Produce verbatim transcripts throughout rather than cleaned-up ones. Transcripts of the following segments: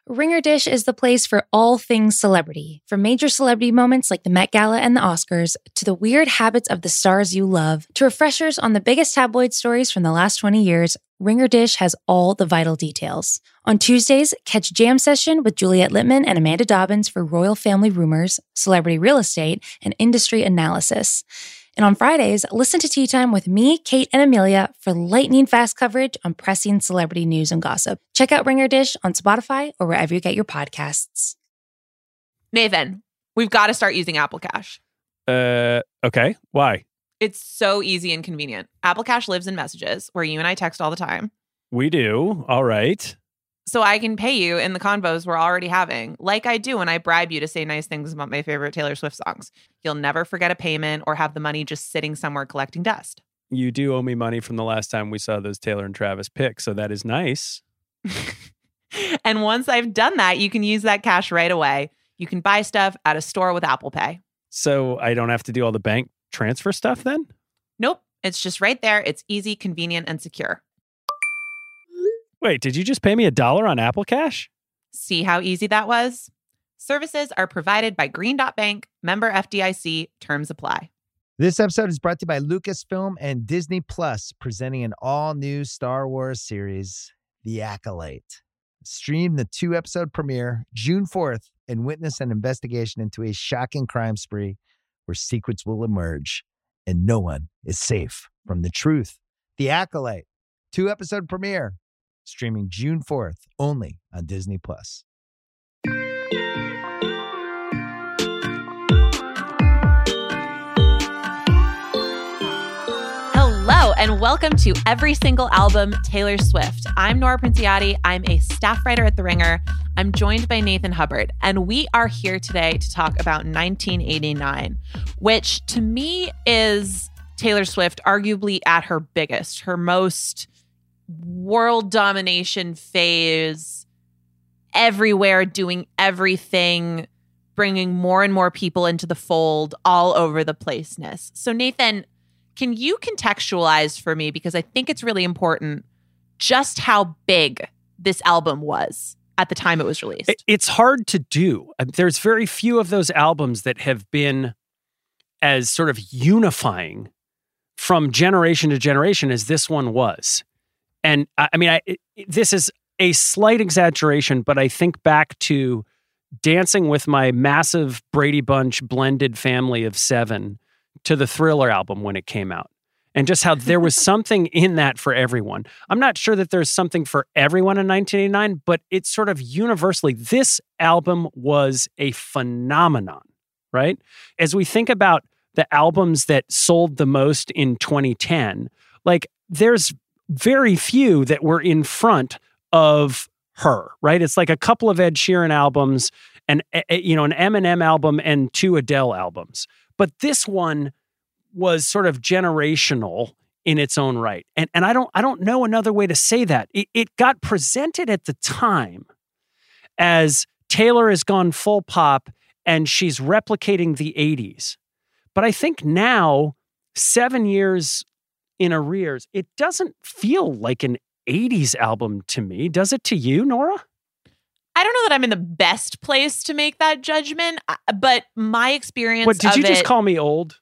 Ringer Dish is the place for all things celebrity, from major celebrity moments like the Met Gala and the Oscars, to the weird habits of the stars you love, to refreshers on the biggest tabloid stories from the last twenty years. Ringer Dish has all the vital details. On Tuesdays, catch Jam Session with Juliette Littman and Amanda Dobbins for royal family rumors, celebrity real estate, and industry analysis. And on Fridays, listen to Tea Time with me, Kate, and Amelia for lightning-fast coverage on pressing celebrity news and gossip. Check out Ringer Dish on Spotify or wherever you get your podcasts. Nathan, we've got to start using Apple Cash. Uh, okay. Why? It's so easy and convenient. Apple Cash lives in Messages, where you and I text all the time. We do. All right. So I can pay you in the convos we're already having, like I do when I bribe you to say nice things about my favorite Taylor Swift songs. You'll never forget a payment or have the money just sitting somewhere collecting dust. You do owe me money from the last time we saw those Taylor and Travis pics, so that is nice. And once I've done that, you can use that cash right away. You can buy stuff at a store with Apple Pay. So I don't have to do all the bank transfer stuff then? Nope. It's just right there. It's easy, convenient, and secure. Wait, did you just pay me a dollar on Apple Cash? See how easy that was? Services are provided by Green Dot Bank, member F D I C. Terms apply. This episode is brought to you by Lucasfilm and Disney Plus, presenting an all-new Star Wars series, The Acolyte. Stream the two-episode premiere June fourth and witness an investigation into a shocking crime spree where secrets will emerge and no one is safe from the truth. The Acolyte, two-episode premiere. Streaming June fourth, only on Disney Plus. Hello, and welcome to Every Single Album, Taylor Swift. I'm Nora Princiati. I'm a staff writer at The Ringer. I'm joined by Nathan Hubbard, and we are here today to talk about nineteen eighty-nine, which to me is Taylor Swift arguably at her biggest, her most world domination phase, everywhere, doing everything, bringing more and more people into the fold, all over the placeness. So Nathan, can you contextualize for me, because I think it's really important, just how big this album was at the time it was released? It's hard to do. There's very few of those albums that have been as sort of unifying from generation to generation as this one was. And I mean, I, it, this is a slight exaggeration, but I think back to dancing with my massive Brady Bunch blended family of seven to the Thriller album when it came out, and just how there was something in that for everyone. I'm not sure that there's something for everyone in nineteen eighty-nine, but it's sort of universally, this album was a phenomenon, right? As we think about the albums that sold the most in twenty ten, like there's very few that were in front of her, right? It's like a couple of Ed Sheeran albums and, you know, an Eminem album and two Adele albums. But this one was sort of generational in its own right. And and I don't I don't know another way to say that. It, it got presented at the time as Taylor has gone full pop and she's replicating the eighties. But I think now, seven years in arrears, it doesn't feel like an eighties album to me. Does it to you, Nora? I don't know that I'm in the best place to make that judgment, but my experience What, did of you just it, call me old?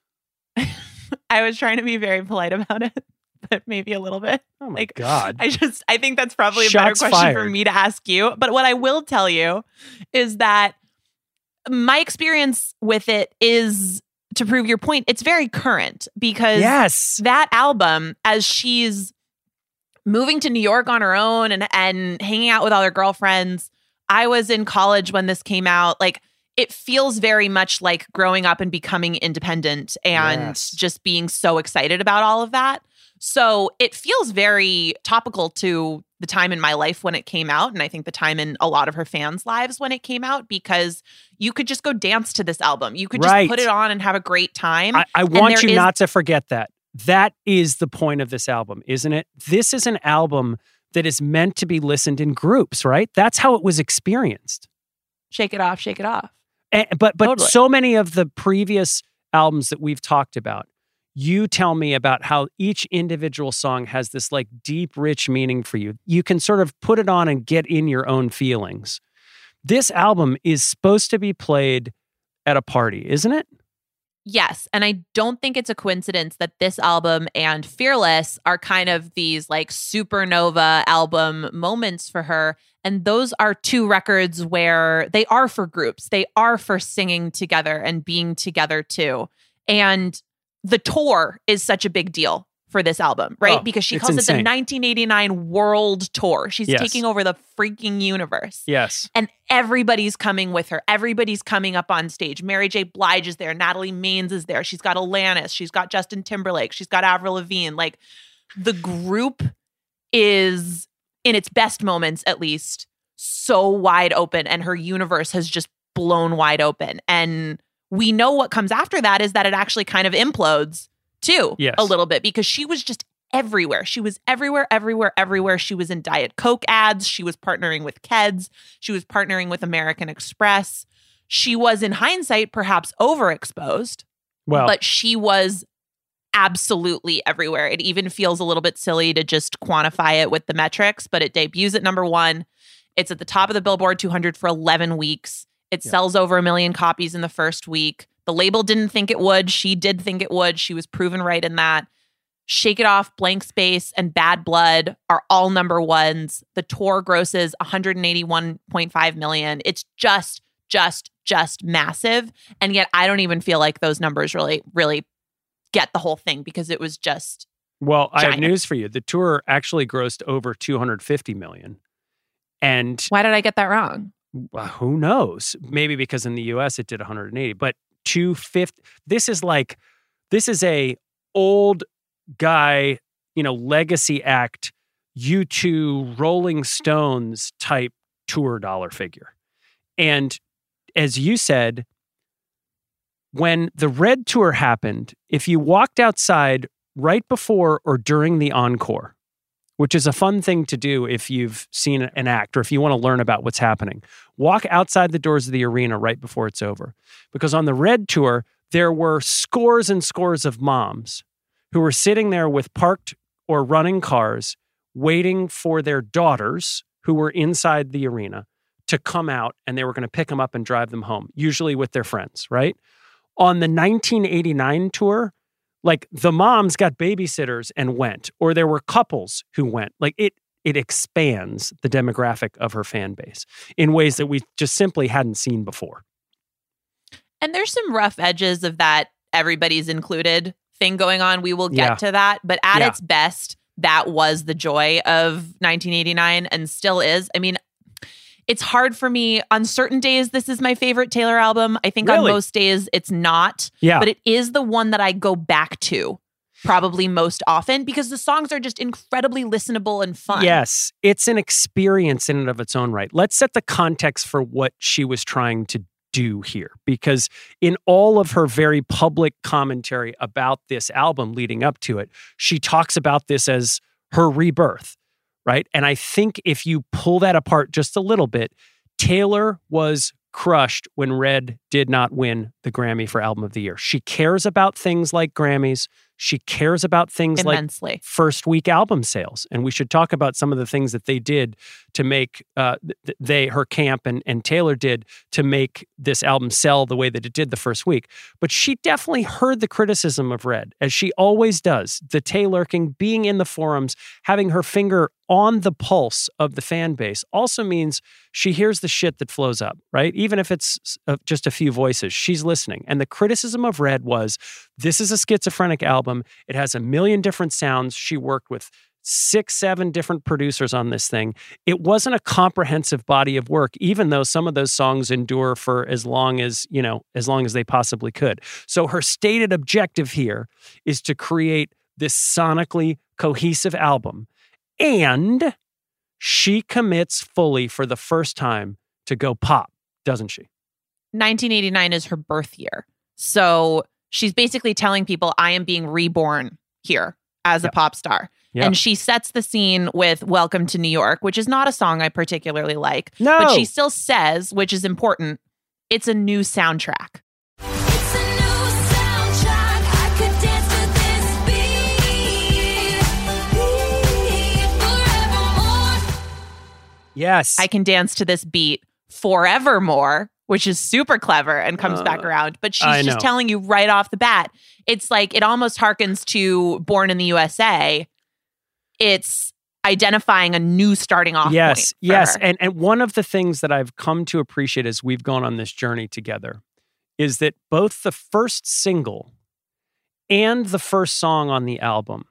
I was trying to be very polite about it, but maybe a little bit. Oh my like, God. I just, I think that's probably a Shots better question fired. for me to ask you. But what I will tell you is that my experience with it is, to prove your point, it's very current, because Yes. that album, as she's moving to New York on her own and, and hanging out with all her girlfriends, I was in college when this came out. Like, it feels very much like growing up and becoming independent and Yes. just being so excited about all of that. So it feels very topical to the time in my life when it came out. And I think the time in a lot of her fans' lives when it came out, because you could just go dance to this album. You could just Right. put it on and have a great time. I, I And want there you is- not to forget that. That is the point of this album, isn't it? This is an album that is meant to be listened in groups, right? That's how it was experienced. Shake it off, shake it off. And, but but Totally. so many of the previous albums that we've talked about, you tell me about how each individual song has this like deep, rich meaning for you. You can sort of put it on and get in your own feelings. This album is supposed to be played at a party, isn't it? Yes. And I don't think it's a coincidence that this album and Fearless are kind of these like supernova album moments for her. And those are two records where they are for groups. They are for singing together and being together too. And the tour is such a big deal for this album, right? Oh, because she it's calls insane. it the nineteen eighty-nine World Tour. She's Yes. taking over the freaking universe. Yes. And everybody's coming with her. Everybody's coming up on stage. Mary J. Blige is there. Natalie Maines is there. She's got Alanis. She's got Justin Timberlake. She's got Avril Lavigne. Like, the group is, in its best moments at least, so wide open. And her universe has just blown wide open. And we know what comes after that is that it actually kind of implodes too, Yes. a little bit, because she was just everywhere. She was everywhere, everywhere, everywhere. She was in Diet Coke ads. She was partnering with Keds. She was partnering with American Express. She was, in hindsight, perhaps overexposed, Well, but she was absolutely everywhere. It even feels a little bit silly to just quantify it with the metrics, but it debuts at number one. It's at the top of the Billboard two hundred for eleven weeks. It Yeah. sells over a million copies in the first week. The label didn't think it would. She did think it would. She was proven right in that. Shake It Off, Blank Space, and Bad Blood are all number ones. The tour grosses one hundred eighty-one point five million. It's just, just, just massive. And yet I don't even feel like those numbers really, really get the whole thing, because it was just well, I have giant. news for you. The tour actually grossed over two hundred fifty million. And Why did I get that wrong? uh, who knows? Maybe because in the U S it did one hundred eighty, but two hundred fifty. This is like, this is a old guy, you know, legacy act, U two, Rolling Stones type tour dollar figure. And as you said, when the Red Tour happened, if you walked outside right before or during the encore, which is a fun thing to do if you've seen an act or if you want to learn about what's happening, walk outside the doors of the arena right before it's over. Because on the Red Tour, there were scores and scores of moms who were sitting there with parked or running cars waiting for their daughters who were inside the arena to come out, and they were going to pick them up and drive them home, usually with their friends, right? On the nineteen eighty-nine tour, like the moms got babysitters and went, or there were couples who went. Like it, it expands the demographic of her fan base in ways that we just simply hadn't seen before. And there's some rough edges of that everybody's included thing going on. We will get Yeah. to that. But at Yeah. its best, that was the joy of nineteen eighty-nine and still is. I mean, it's hard for me. On certain days, this is my favorite Taylor album. I think Really? on most days, it's not. Yeah. But it is the one that I go back to probably most often, because the songs are just incredibly listenable and fun. Yes, it's an experience in and of its own right. Let's set the context for what she was trying to do here, because in all of her very public commentary about this album leading up to it, she talks about this as her rebirth, right? And I think if you pull that apart just a little bit, Taylor was crushed when Red did not win the Grammy for Album of the Year. She cares about things like Grammys. She cares about things Immensely. like first week album sales. And we should talk about some of the things that they did to make, uh, th- they, her camp and, and Taylor did to make this album sell the way that it did the first week. But she definitely heard the criticism of Red, as she always does. The Taylorking, being in the forums, having her finger on the pulse of the fan base also means she hears the shit that flows up, right? Even if it's uh, just a few voices, she's listening. And the criticism of Red was, this is a schizophrenic album. It has a million different sounds. She worked with six, seven different producers on this thing. It wasn't a comprehensive body of work, even though some of those songs endure for as long as, you know, as long as they possibly could. So her stated objective here is to create this sonically cohesive album. And she commits fully for the first time to go pop, doesn't she? nineteen eighty-nine is her birth year. So she's basically telling people, I am being reborn here as Yep. a pop star. Yep. And she sets the scene with Welcome to New York, which is not a song I particularly like. No. But she still says, which is important, it's a new soundtrack. It's a new soundtrack. I could dance to this beat, beat forevermore. Yes. I can dance to this beat Forevermore, which is super clever and comes Uh, back around. But she's I just know. telling you right off the bat. It's like, it almost harkens to Born in the U S A. It's identifying a new starting off point. Yes, for yes. her. And and one of the things that I've come to appreciate as we've gone on this journey together is that both the first single and the first song on the album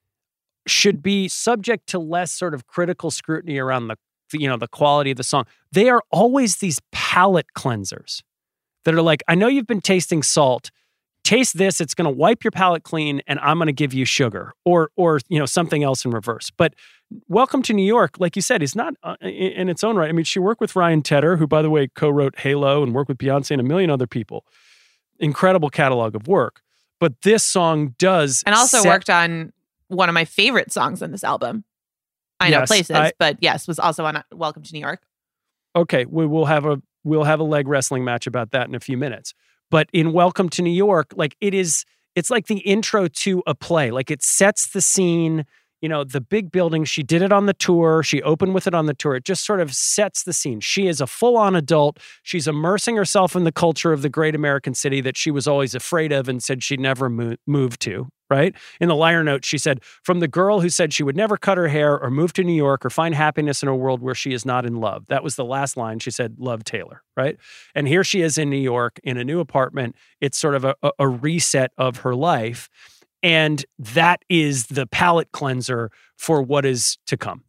should be subject to less sort of critical scrutiny around the, you know, the quality of the song. They are always these palate cleansers that are like, I know you've been tasting salt. Taste this, it's going to wipe your palate clean, and I'm going to give you sugar, or or you know, something else in reverse. But Welcome to New York, like you said, is not uh, in, in its own right. I mean, she worked with Ryan Tedder, who, by the way, co-wrote Halo and worked with Beyonce and a million other people. Incredible catalog of work. But this song does, And also set- worked on one of my favorite songs on this album. I Know Yes, Places, I- but yes, was also on Welcome to New York. Okay, we will have a we'll have a leg wrestling match about that in a few minutes. But in Welcome to New York, like it is, it's like the intro to a play. Like it sets the scene, you know, the big building. She did it on the tour. She opened with it on the tour. It just sort of sets the scene. She is a full-on adult. She's immersing herself in the culture of the great American city that she was always afraid of and said she'd never mo- move to, right? In the liner note, she said, from the girl who said she would never cut her hair or move to New York or find happiness in a world where she is not in love. That was the last line. She said, love Taylor, right? And here she is in New York in a new apartment. It's sort of a, a, a reset of her life. And that is the palate cleanser for what is to come.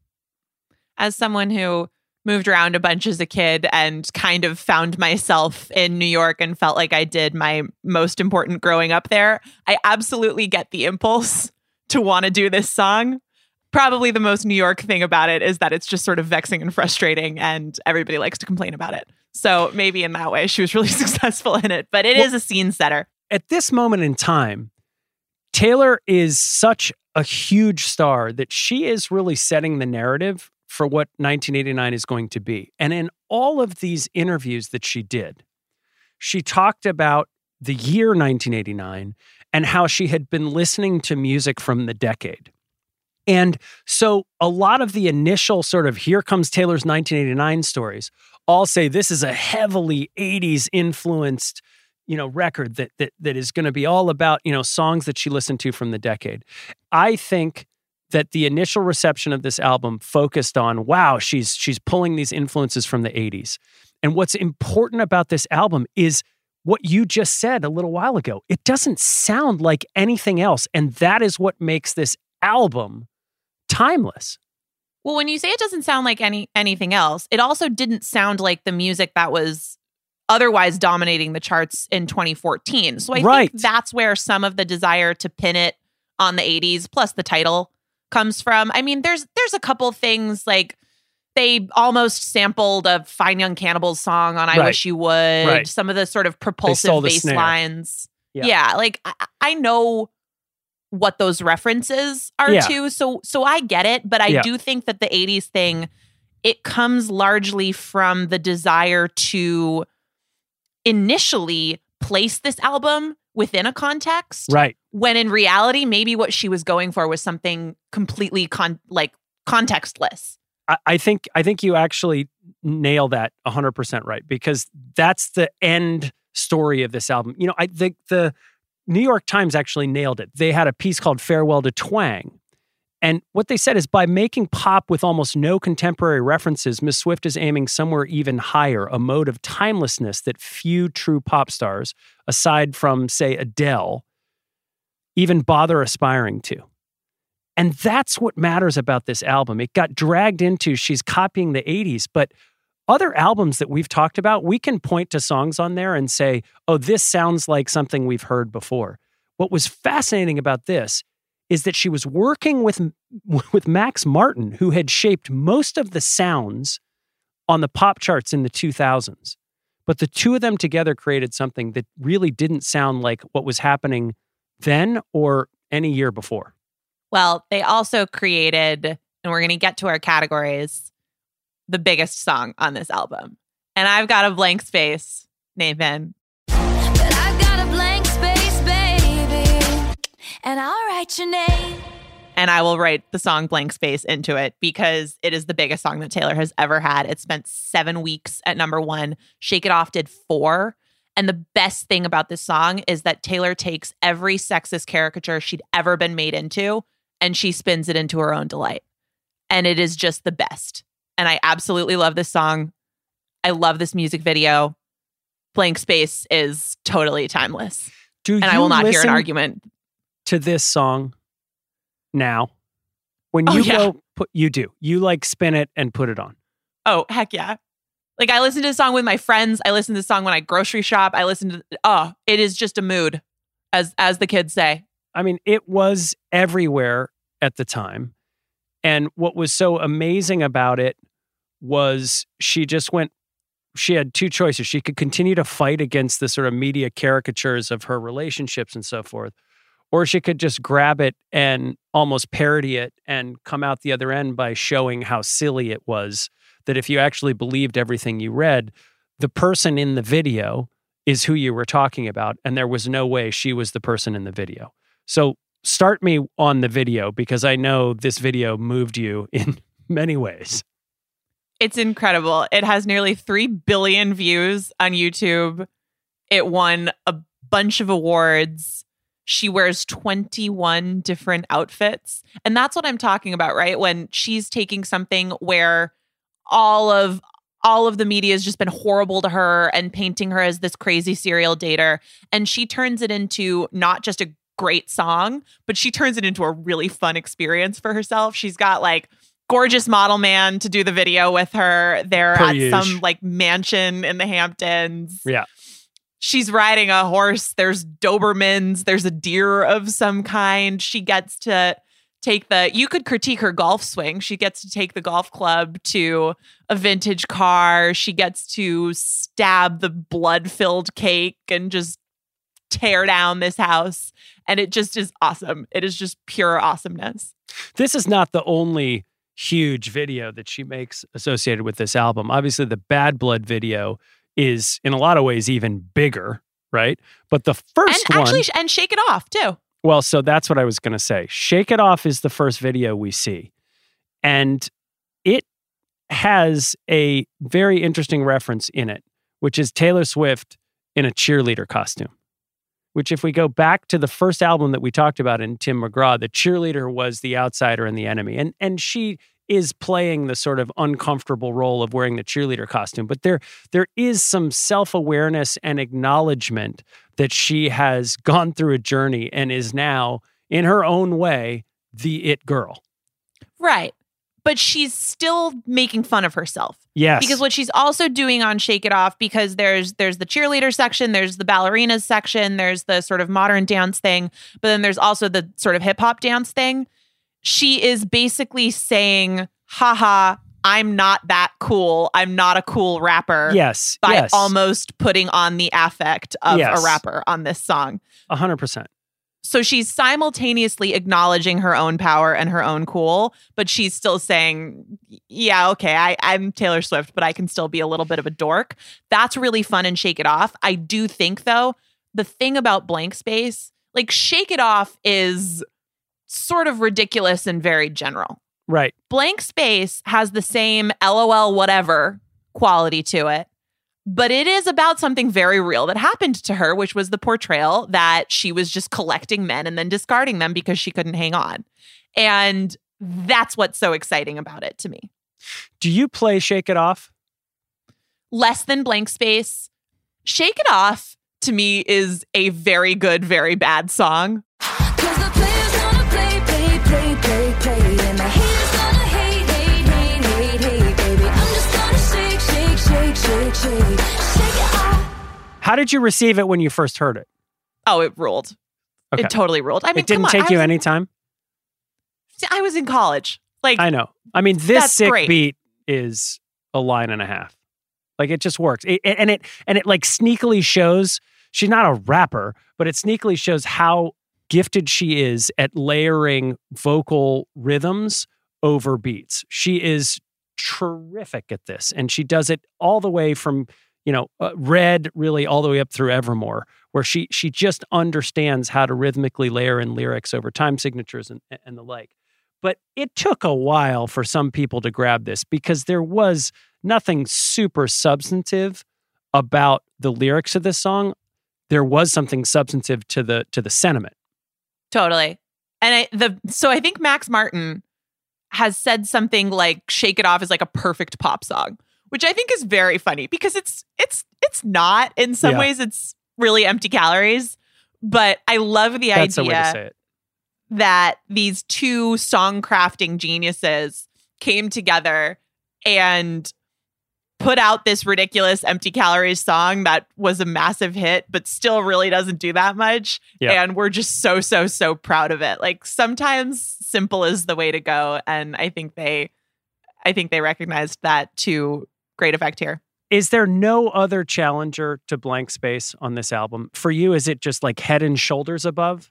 As someone who moved around a bunch as a kid and kind of found myself in New York and felt like I did my most important growing up there, I absolutely get the impulse to want to do this song. Probably the most New York thing about it is that it's just sort of vexing and frustrating and everybody likes to complain about it. So maybe in that way she was really successful in it, but it Well- is a scene setter. At this moment in time, Taylor is such a huge star that she is really setting the narrative for what nineteen eighty-nine is going to be. And in all of these interviews that she did, she talked about the year nineteen eighty-nine and how she had been listening to music from the decade. And so a lot of the initial sort of here comes Taylor's nineteen eighty-nine stories all say this is a heavily eighties influenced, you know, record that that that is going to be all about, you know, songs that she listened to from the decade. I think that the initial reception of this album focused on, wow, she's she's pulling these influences from the eighties. And what's important about this album is what you just said a little while ago. It doesn't sound like anything else, and that is what makes this album timeless. Well, when you say it doesn't sound like any anything else, it also didn't sound like the music that was otherwise dominating the charts in twenty fourteen. So I Right. think that's where some of the desire to pin it on the eighties, plus the title, comes from. I mean, there's there's a couple things like they almost sampled a Fine Young Cannibals song on I Right. Wish You Would. Right. Some of the sort of propulsive stole the bass snare. lines. Yeah. Yeah, like I, I know what those references are Yeah. to. So so I get it, but I Yeah. do think that the eighties thing, it comes largely from the desire to initially place this album within a context. Right. When in reality, maybe what she was going for was something completely con- like contextless. I, I think I think you actually nail that one hundred percent right, because that's the end story of this album. You know, I think the New York Times actually nailed it. They had a piece called Farewell to Twang. And what they said is by making pop with almost no contemporary references, Miss Swift is aiming somewhere even higher, a mode of timelessness that few true pop stars, aside from, say, Adele, even bother aspiring to. And that's what matters about this album. It got dragged into she's copying the eighties, but other albums that we've talked about, we can point to songs on there and say, oh, this sounds like something we've heard before. What was fascinating about this is that she was working with, with Max Martin, who had shaped most of the sounds on the pop charts in the two thousands. But the two of them together created something that really didn't sound like what was happening then or any year before. Well, they also created, and we're going to get to our categories, the biggest song on this album. And I've got a blank space, Nathan. But I've got a blank space, baby, and I'll write your name. and I will write the song Blank Space into it because it is the biggest song that Taylor has ever had. It spent seven weeks at number one. Shake It Off did four. And the best thing about this song is that Taylor takes every sexist caricature she'd ever been made into and she spins it into her own delight. And it is just the best. And I absolutely love this song. I love this music video. Blank Space is totally timeless. Do and you I will not hear an listen argument to this song now? When Oh, you yeah. go, put, you do. You like spin it and put it on. Oh, heck yeah. Like I listen to this song with my friends. I listen to this song when I grocery shop. I listen to, oh, it is just a mood, as as the kids say. I mean, it was everywhere at the time. And what was so amazing about it was she just went, she had two choices. She could continue to fight against the sort of media caricatures of her relationships and so forth, or she could just grab it and almost parody it and come out the other end by showing how silly it was, that if you actually believed everything you read, the person in the video is who you were talking about, and there was no way she was the person in the video. So start me on the video, because I know this video moved you in many ways. It's incredible. It has nearly three billion views on YouTube. It won a bunch of awards. She wears twenty-one different outfits. And that's what I'm talking about, right? When she's taking something where all of all of the media has just been horrible to her and painting her as this crazy serial dater. And she turns it into not just a great song, but she turns it into a really fun experience for herself. She's got like gorgeous model man to do the video with her. They're Per at usual. some like mansion in the Hamptons. Yeah. She's riding a horse. There's Dobermans. There's a deer of some kind. She gets to take the, you could critique her golf swing. She gets to take the golf club to a vintage car. She gets to stab the blood-filled cake and just tear down this house. And it just is awesome. It is just pure awesomeness. This is not the only huge video that she makes associated with this album. Obviously, the Bad Blood video is in a lot of ways even bigger, right? But the first And one, actually, and Shake It Off too. well, so that's what I was going to say. Shake It Off is the first video we see. And it has a very interesting reference in it, which is Taylor Swift in a cheerleader costume. Which, if we go back to the first album that we talked about in Tim McGraw, the cheerleader was the outsider and the enemy. And and she is playing the sort of uncomfortable role of wearing the cheerleader costume. But there there is some self-awareness and acknowledgement that she has gone through a journey and is now, in her own way, the it girl. Right. But she's still making fun of herself. Yes. Because what she's also doing on Shake It Off, because there's there's the cheerleader section, there's the ballerinas section, there's the sort of modern dance thing, but then there's also the sort of hip hop dance thing. She is basically saying, haha, I'm not that cool. I'm not a cool rapper. Yes. By yes. almost putting on the affect of Yes. a rapper on this song. one hundred percent. So she's simultaneously acknowledging her own power and her own cool, but she's still saying, yeah, okay, I, I'm Taylor Swift, but I can still be a little bit of a dork. That's really fun and Shake It Off. I do think, though, the thing about Blank Space, like Shake It Off is sort of ridiculous and very general. Right. Blank Space has the same LOL whatever quality to it. But it is about something very real that happened to her, which was the portrayal that she was just collecting men and then discarding them because she couldn't hang on. And that's what's so exciting about it to me. Do you play Shake It Off? Less than Blank Space. Shake It Off, to me, is a very good, very bad song. Cause the players gonna play, play, play, play, play. And the haters gonna hate, hate, hate, hate, hate, baby. I'm just gonna shake, shake, shake, shake, shake. Shake it off. How did you receive it when you first heard it? Oh, it ruled. Okay. It totally ruled. I mean, It didn't come on, take I you was- any time? I was in college. Like, I know. I mean, this That's sick great. beat is a line and a half. Like, it just works. It, and it and it like sneakily shows she's not a rapper, but it sneakily shows how gifted she is at layering vocal rhythms over beats. She is terrific at this, and she does it all the way from, you know, uh, Red really all the way up through Evermore, where she she just understands how to rhythmically layer in lyrics over time signatures and, and the like. But it took a while for some people to grab this because there was nothing super substantive about the lyrics of this song. There was something substantive to the to the sentiment. Totally. And I the so I think Max Martin has said something like "Shake It Off" is like a perfect pop song, which I think is very funny because it's it's it's not. In some Yeah. ways, it's really empty calories. But I love the That's a idea way to say it. that these two song crafting geniuses came together and put out this ridiculous empty calories song that was a massive hit, but still really doesn't do that much. Yeah. And we're just so, so, so proud of it. Like sometimes simple is the way to go. And I think they, I think they recognized that to great effect here. Is there no other challenger to Blank Space on this album? For you, is it just like head and shoulders above?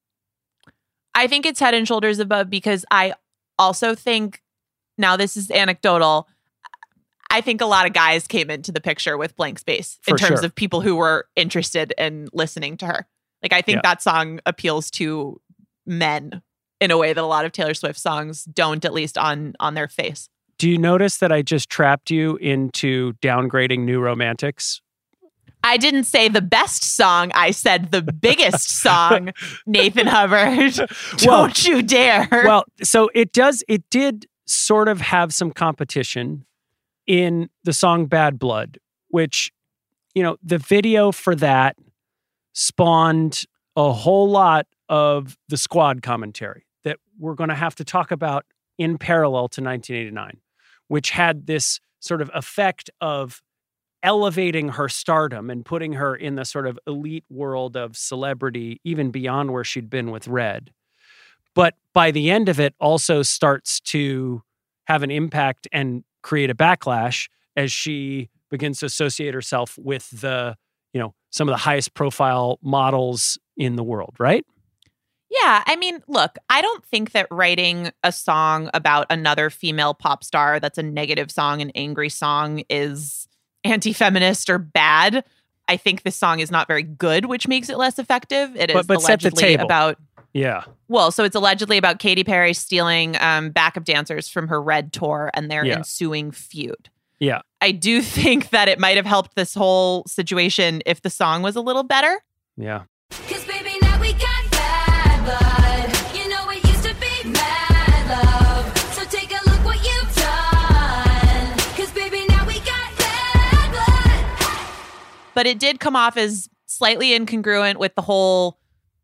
I think it's head and shoulders above because I also think, now this is anecdotal, I think a lot of guys came into the picture with Blank Space in For terms sure. of people who were interested in listening to her. Like, I think Yeah. that song appeals to men in a way that a lot of Taylor Swift songs don't, at least on on their face. Do you notice that I just trapped you into downgrading New Romantics? I didn't say the best song. I said the biggest song, Nathan Hubbard. Don't Well- you dare. Well, so it does, it did sort of have some competition in the song Bad Blood, which, you know, the video for that spawned a whole lot of the Squad commentary that we're going to have to talk about in parallel to nineteen eighty-nine, which had this sort of effect of elevating her stardom and putting her in the sort of elite world of celebrity, even beyond where she'd been with Red. But by the end of it, also starts to have an impact and create a backlash as she begins to associate herself with the, you know, some of the highest profile models in the world, right? Yeah, I mean, look, I don't think that writing a song about another female pop star that's a negative song, an angry song, is anti-feminist or bad. I think this song is not very good, which makes it less effective. It is But- but set the allegedly table. about, Yeah. well, so it's allegedly about Katy Perry stealing um, backup dancers from her Red tour and their Yeah. ensuing feud. Yeah. I do think that it might have helped this whole situation if the song was a little better. Yeah. Cause baby, now we got bad blood. You know it used to be mad love. So take a look what you've done. Cause baby, now we got bad blood. But it did come off as slightly incongruent with the whole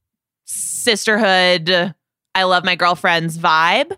sisterhood, I love my girlfriends vibe.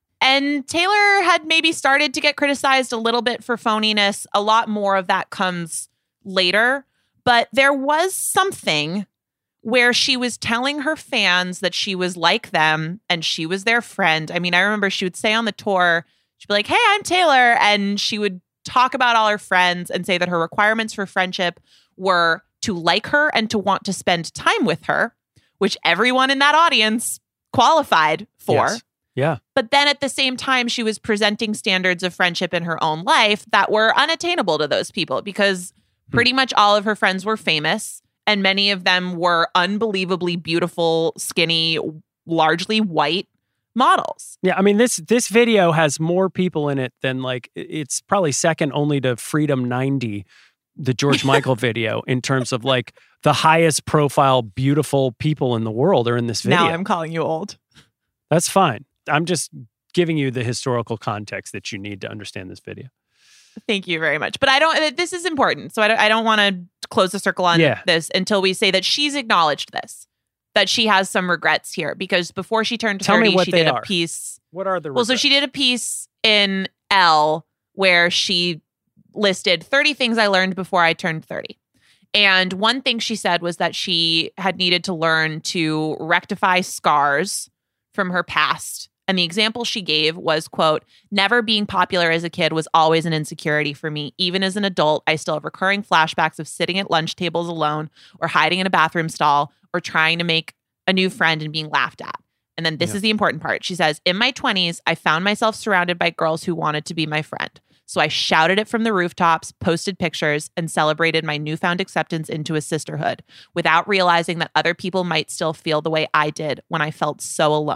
And Taylor had maybe started to get criticized a little bit for phoniness. A lot more of that comes later. But there was something where she was telling her fans that she was like them and she was their friend. I mean, I remember she would say on the tour, she'd be like, hey, I'm Taylor. And she would talk about all her friends and say that her requirements for friendship were to like her and to want to spend time with her, which everyone in that audience qualified for. Yes. Yeah. But then at the same time, she was presenting standards of friendship in her own life that were unattainable to those people because pretty much all of her friends were famous and many of them were unbelievably beautiful, skinny, largely white models. Yeah, I mean this this video has more people in it than like it's probably second only to Freedom ninety, the George Michael video, in terms of like the highest profile beautiful people in the world are in this video. Now I'm calling you old. That's fine. I'm just giving you the historical context that you need to understand this video. Thank you very much. But I don't, this is important. So I don't, I don't want to close the circle on Yeah. this until we say that she's acknowledged this, that she has some regrets here because before she turned Tell me thirty, what she they did a are. piece. What are the Well, so regrets? she did a piece in Elle where she listed thirty things I learned before I turned thirty. And one thing she said was that she had needed to learn to rectify scars from her past. And the example she gave was, quote, never being popular as a kid was always an insecurity for me. Even as an adult, I still have recurring flashbacks of sitting at lunch tables alone or hiding in a bathroom stall or trying to make a new friend and being laughed at. And then this Yeah. is the important part. She says, in my twenties, I found myself surrounded by girls who wanted to be my friend. So I shouted it from the rooftops, posted pictures, and celebrated my newfound acceptance into a sisterhood without realizing that other people might still feel the way I did when I felt so alone.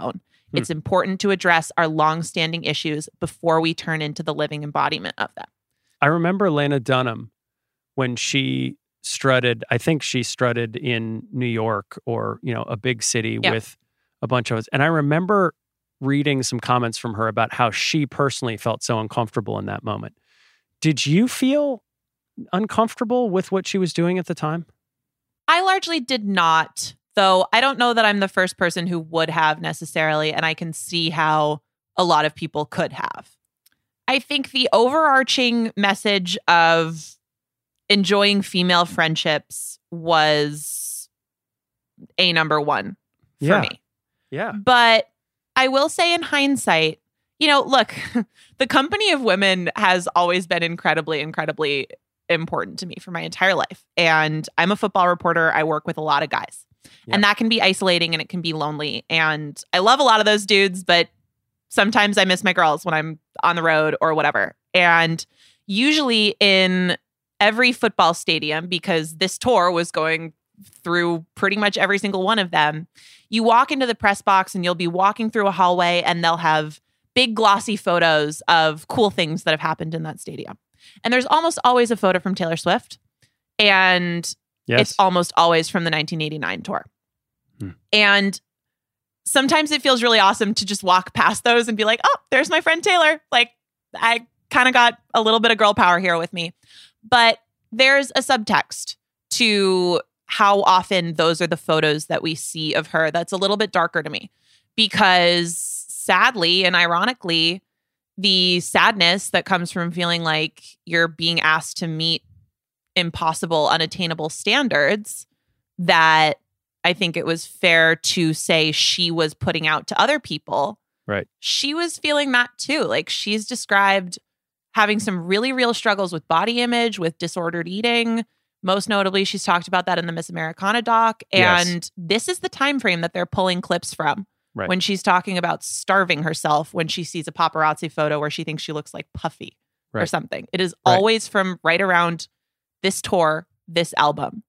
Hmm. It's important to address our long-standing issues before we turn into the living embodiment of them. I remember Lena Dunham when she strutted, I think she strutted in New York or, you know, a big city Yeah. with a bunch of us. And I remember reading some comments from her about how she personally felt so uncomfortable in that moment. Did you feel uncomfortable with what she was doing at the time? I largely did not, though I don't know that I'm the first person who would have necessarily, and I can see how a lot of people could have. I think the overarching message of enjoying female friendships was a number one for Yeah. me. Yeah. But I will say in hindsight, you know, look, the company of women has always been incredibly, incredibly important to me for my entire life. And I'm a football reporter. I work with a lot of guys. Yeah. And that can be isolating and it can be lonely. And I love a lot of those dudes, but sometimes I miss my girls when I'm on the road or whatever. And usually in every football stadium, because this tour was going through pretty much every single one of them, you walk into the press box and you'll be walking through a hallway and they'll have big glossy photos of cool things that have happened in that stadium. And there's almost always a photo from Taylor Swift. And Yes. it's almost always from the nineteen eighty-nine tour. Hmm. And sometimes it feels really awesome to just walk past those and be like, oh, there's my friend Taylor. Like, I kind of got a little bit of girl power here with me. But there's a subtext to how often those are the photos that we see of her that's a little bit darker to me. Because sadly and ironically, the sadness that comes from feeling like you're being asked to meet impossible, unattainable standards that I think it was fair to say she was putting out to other people. Right. She was feeling that too. Like, she's described having some really real struggles with body image, with disordered eating. Most notably, she's talked about that in the Miss Americana doc. And Yes. this is the time frame that they're pulling clips from. Right. When she's talking about starving herself when she sees a paparazzi photo where she thinks she looks like Puffy or Right. something. It is Right. always from right around this tour, this album.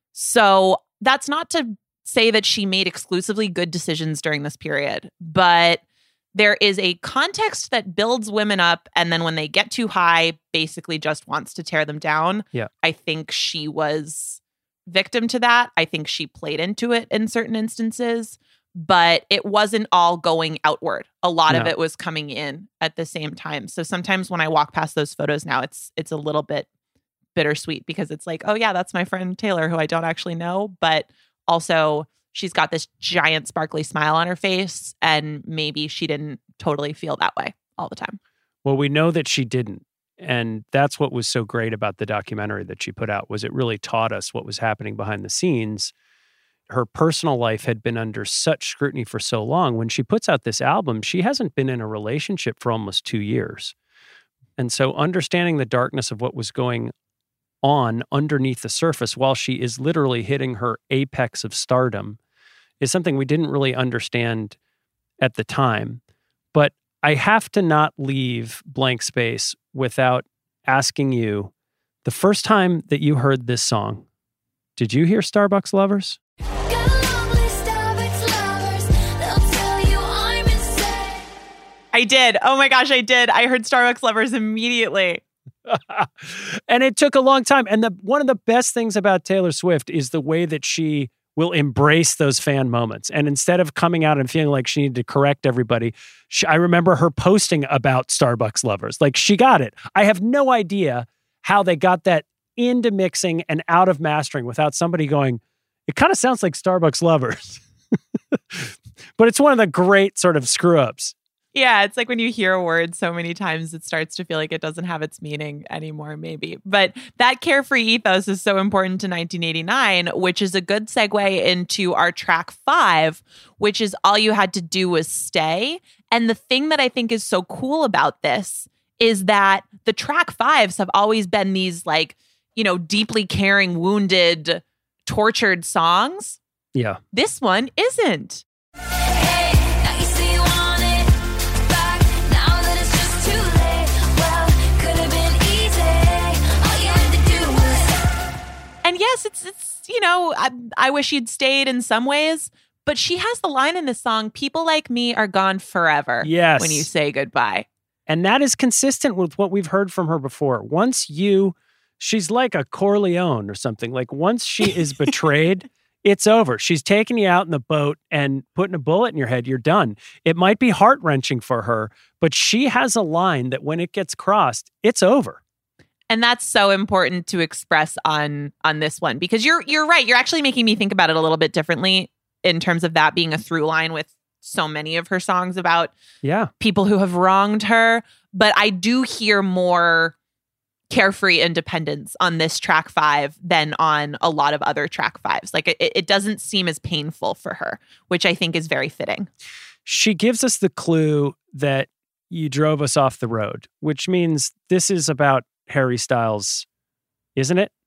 So that's not to say that she made exclusively good decisions during this period, but there is a context that builds women up, and then when they get too high, basically just wants to tear them down. Yeah. I think she was victim to that. I think she played into it in certain instances, but it wasn't all going outward. A lot of No. it was coming in at the same time. So sometimes when I walk past those photos now, it's it's a little bit bittersweet because it's like, oh yeah, that's my friend Taylor who I don't actually know, but also she's got this giant sparkly smile on her face, and maybe she didn't totally feel that way all the time. Well, we know that she didn't. And that's what was so great about the documentary that she put out, was it really taught us what was happening behind the scenes. Her personal life had been under such scrutiny for so long. When she puts out this album, she hasn't been in a relationship for almost two years. And so understanding the darkness of what was going on underneath the surface while she is literally hitting her apex of stardom is something we didn't really understand at the time. But I have to not leave Blank Space without asking you, the first time that you heard this song, did you hear Starbucks Lovers? Got a long list of ex-lovers. They'll tell you I'm insane. I did. Oh my gosh, I did. I heard Starbucks Lovers immediately. And it took a long time. And the one of the best things about Taylor Swift is the way that she will embrace those fan moments. And instead of coming out and feeling like she needed to correct everybody, she, I remember her posting about Starbucks Lovers. Like, she got it. I have no idea how they got that into mixing and out of mastering without somebody going, it kind of sounds like Starbucks Lovers. But it's one of the great sort of screw-ups. Yeah, it's like when you hear a word so many times, it starts to feel like it doesn't have its meaning anymore, maybe. But that carefree ethos is so important to nineteen eighty-nine, which is a good segue into our track five, which is All You Had to Do Was Stay. And the thing that I think is so cool about this is that the track fives have always been these, like, you know, deeply caring, wounded, tortured songs. Yeah. This one isn't. Hey, now you say you want it back. Now that it's just too late. Well, could have been easy. All you had to do was. And yes, it's, it's you know, I, I wish you'd stayed in some ways, But she has the line in this song, people like me are gone forever Yes. when you say goodbye. And that is consistent with what we've heard from her before. Once you, she's like a Corleone or something. Like once she is betrayed, it's over. She's taking you out in the boat and putting a bullet in your head. You're done. It might be heart-wrenching for her, but she has a line that when it gets crossed, it's over. And that's so important to express on on this one, because you're you're right. You're actually making me think about it a little bit differently in terms of that being a through line with so many of her songs about Yeah. people who have wronged her. But I do hear more carefree independence on this track five than on a lot of other track fives. Like it, it doesn't seem as painful for her, which I think is very fitting. She gives us the clue that you drove us off the road, which means this is about Harry Styles, isn't it?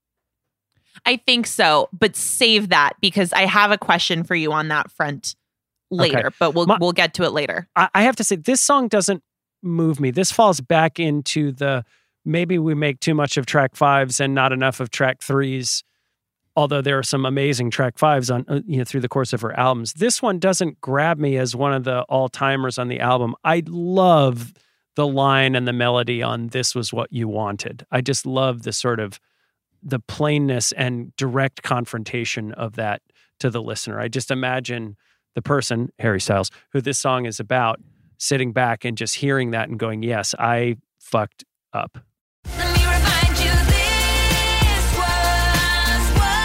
I think so, but save that because I have a question for you on that front later, Okay. but we'll My- we'll get to it later. I, I have to say, this song doesn't move me. This falls back into the maybe we make too much of track fives and not enough of track threes. Although there are some amazing track fives on uh, you know through the course of her albums, this one doesn't grab me as one of the all timers on the album. I love the line and the melody on "This Was What You Wanted." I just love the sort of the plainness and direct confrontation of that to the listener. I just imagine the person, Harry Styles, who this song is about, sitting back and just hearing that and going, yes, I fucked up. Let me remind you, this was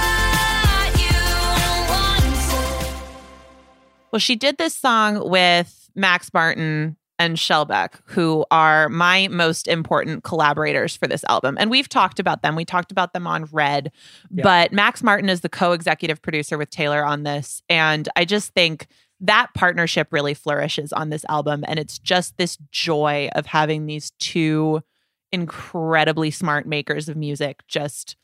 what you wanted. Well, she did this song with Max Martin and Shellback, who are my most important collaborators for this album. And we've talked about them. We talked about them on Red. Yeah. But Max Martin is the co-executive producer with Taylor on this. And I just think that partnership really flourishes on this album. And it's just this joy of having these two incredibly smart makers of music just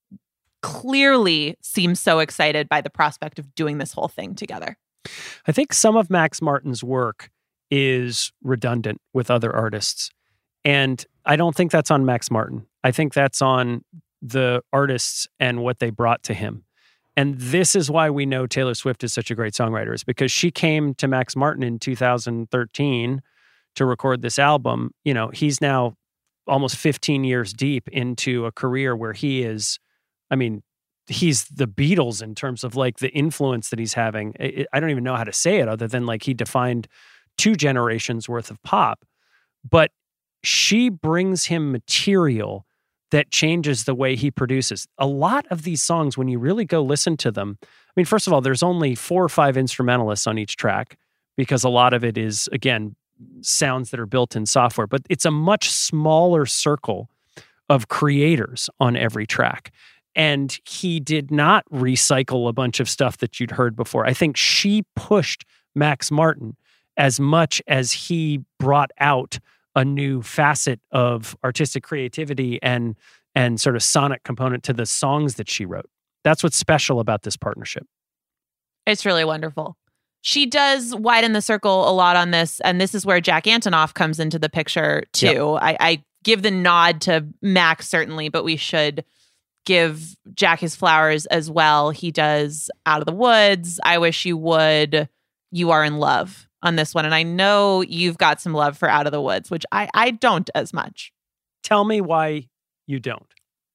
clearly seem so excited by the prospect of doing this whole thing together. I think some of Max Martin's work is redundant with other artists. And I don't think that's on Max Martin. I think that's on the artists and what they brought to him. And this is why we know Taylor Swift is such a great songwriter, is because she came to Max Martin in two thousand thirteen to record this album. You know, he's now almost fifteen years deep into a career where he is, I mean, he's the Beatles in terms of like the influence that he's having. I I don't even know how to say it other than like he defined two generations worth of pop. But she brings him material that changes the way he produces. A lot of these songs, when you really go listen to them, I mean, first of all, there's only four or five instrumentalists on each track because a lot of it is, again, sounds that are built in software, but it's a much smaller circle of creators on every track. And he did not recycle a bunch of stuff that you'd heard before. I think she pushed Max Martin as much as he brought out a new facet of artistic creativity and and sort of sonic component to the songs that she wrote. That's what's special about this partnership. It's really wonderful. She does widen the circle a lot on this, and this is where Jack Antonoff comes into the picture too. Yep. I, I give the nod to Max certainly, but we should give Jack his flowers as well. He does Out of the Woods, I Wish You Would, You Are in Love on this one. And I know you've got some love for Out of the Woods, which I, I don't as much. Tell me why you don't.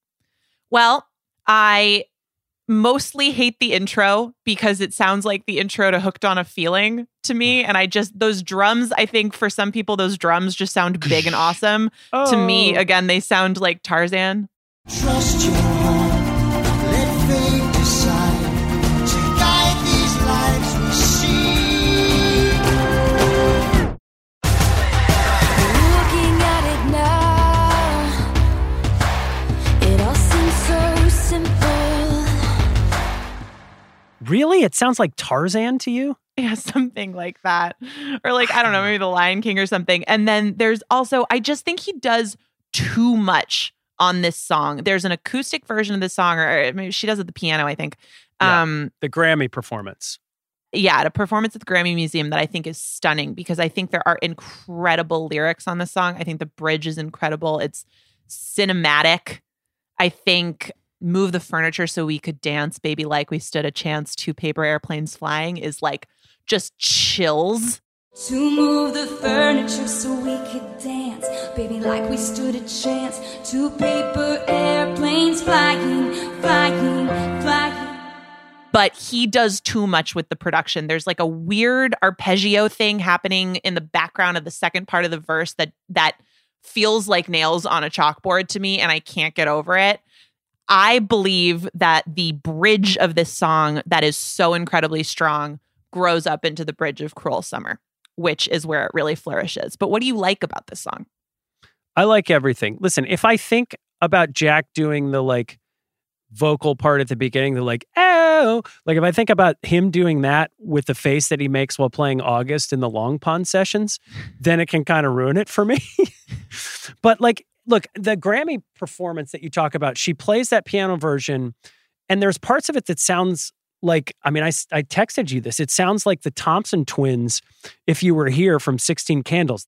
Well, I mostly hate the intro because it sounds like the intro to Hooked on a Feeling to me. And I just, those drums, I think for some people, those drums just sound big and awesome. Oh. To me, again, they sound like Tarzan. Trust your heart, let fate decide to guide these lives we see. Looking at it now, it all seems so simple. Really? It sounds like Tarzan to you? Yeah, something like that. Or like, I don't know, maybe The Lion King or something. And then there's also, I just think he does too much on this song. There's an acoustic version of this song, or maybe she does it at the piano, I think. Yeah, Um, the Grammy performance. yeah, at a performance at the Grammy Museum that I think is stunning because I think there are incredible lyrics on this song. I think the bridge is incredible. It's cinematic. I think move the furniture so we could dance, baby, like we stood a chance, two paper airplanes flying is like just chills. To move the furniture so we could dance, baby, like we stood a chance. Two paper airplanes flying, flying, flying. But he does too much with the production. There's like a weird arpeggio thing happening in the background of the second part of the verse that that feels like nails on a chalkboard to me, and I can't get over it. I believe that the bridge of this song that is so incredibly strong grows up into the bridge of Cruel Summer, which is where it really flourishes. But what do you like about this song? I like everything. Listen, if I think about Jack doing the like vocal part at the beginning, the like, oh, like if I think about him doing that with the face that he makes while playing August in the Long Pond sessions, then it can kind of ruin it for me. But like, look, the Grammy performance that you talk about, she plays that piano version, and there's parts of it that sounds like, I mean, I, I texted you this. It sounds like the Thompson Twins, if you were here, from sixteen Candles.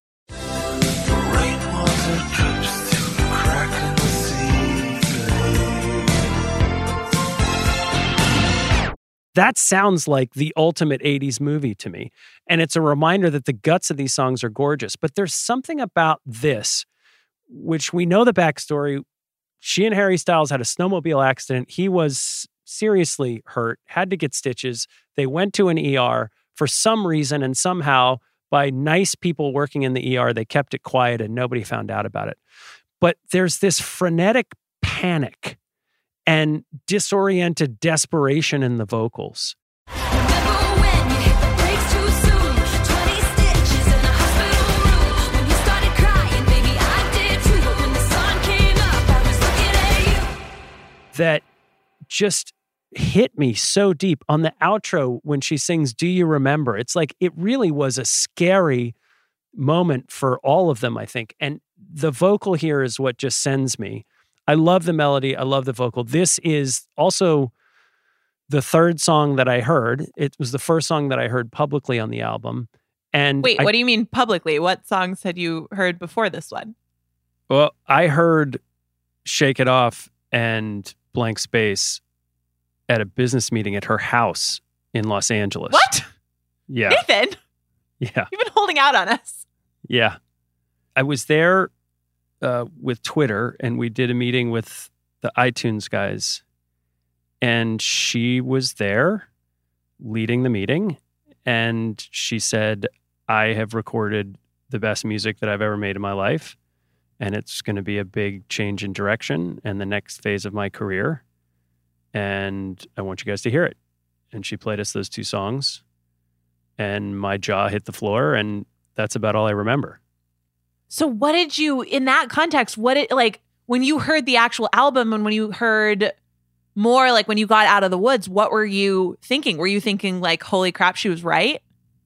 That sounds like the ultimate eighties movie to me. And it's a reminder that the guts of these songs are gorgeous. But there's something about this, which we know the backstory. She and Harry Styles had a snowmobile accident. He was seriously hurt, had to get stitches. They went to an E R for some reason, and somehow by nice people working in the E R, they kept it quiet and nobody found out about it. But there's this frenetic panic and disoriented desperation in the vocals. Remember when you hit the brakes too soon? twenty stitches in a hospital room. When you started crying, baby, I did too. But when the sun came up, I was looking at you. That just hit me so deep. On the outro, when she sings, "Do You Remember?" It's like, it really was a scary moment for all of them, I think. And the vocal here is what just sends me. I love the melody. I love the vocal. This is also the third song that I heard. It was the first song that I heard publicly on the album. And Wait, I, what do you mean publicly? What songs had you heard before this one? Well, I heard Shake It Off and Blank Space at a business meeting at her house in Los Angeles. What? Yeah. Nathan, Yeah. you've been holding out on us. Yeah. I was there uh, with Twitter, and we did a meeting with the iTunes guys, and she was there leading the meeting, and she said, "I have recorded the best music that I've ever made in my life, and it's going to be a big change in direction and the next phase of my career, and I want you guys to hear it." And she played us those two songs, and my jaw hit the floor, and that's about all I remember. So what did you, in that context, what it like when you heard the actual album and when you heard more, like when you got out of the woods, what were you thinking? Were you thinking like, holy crap, she was right?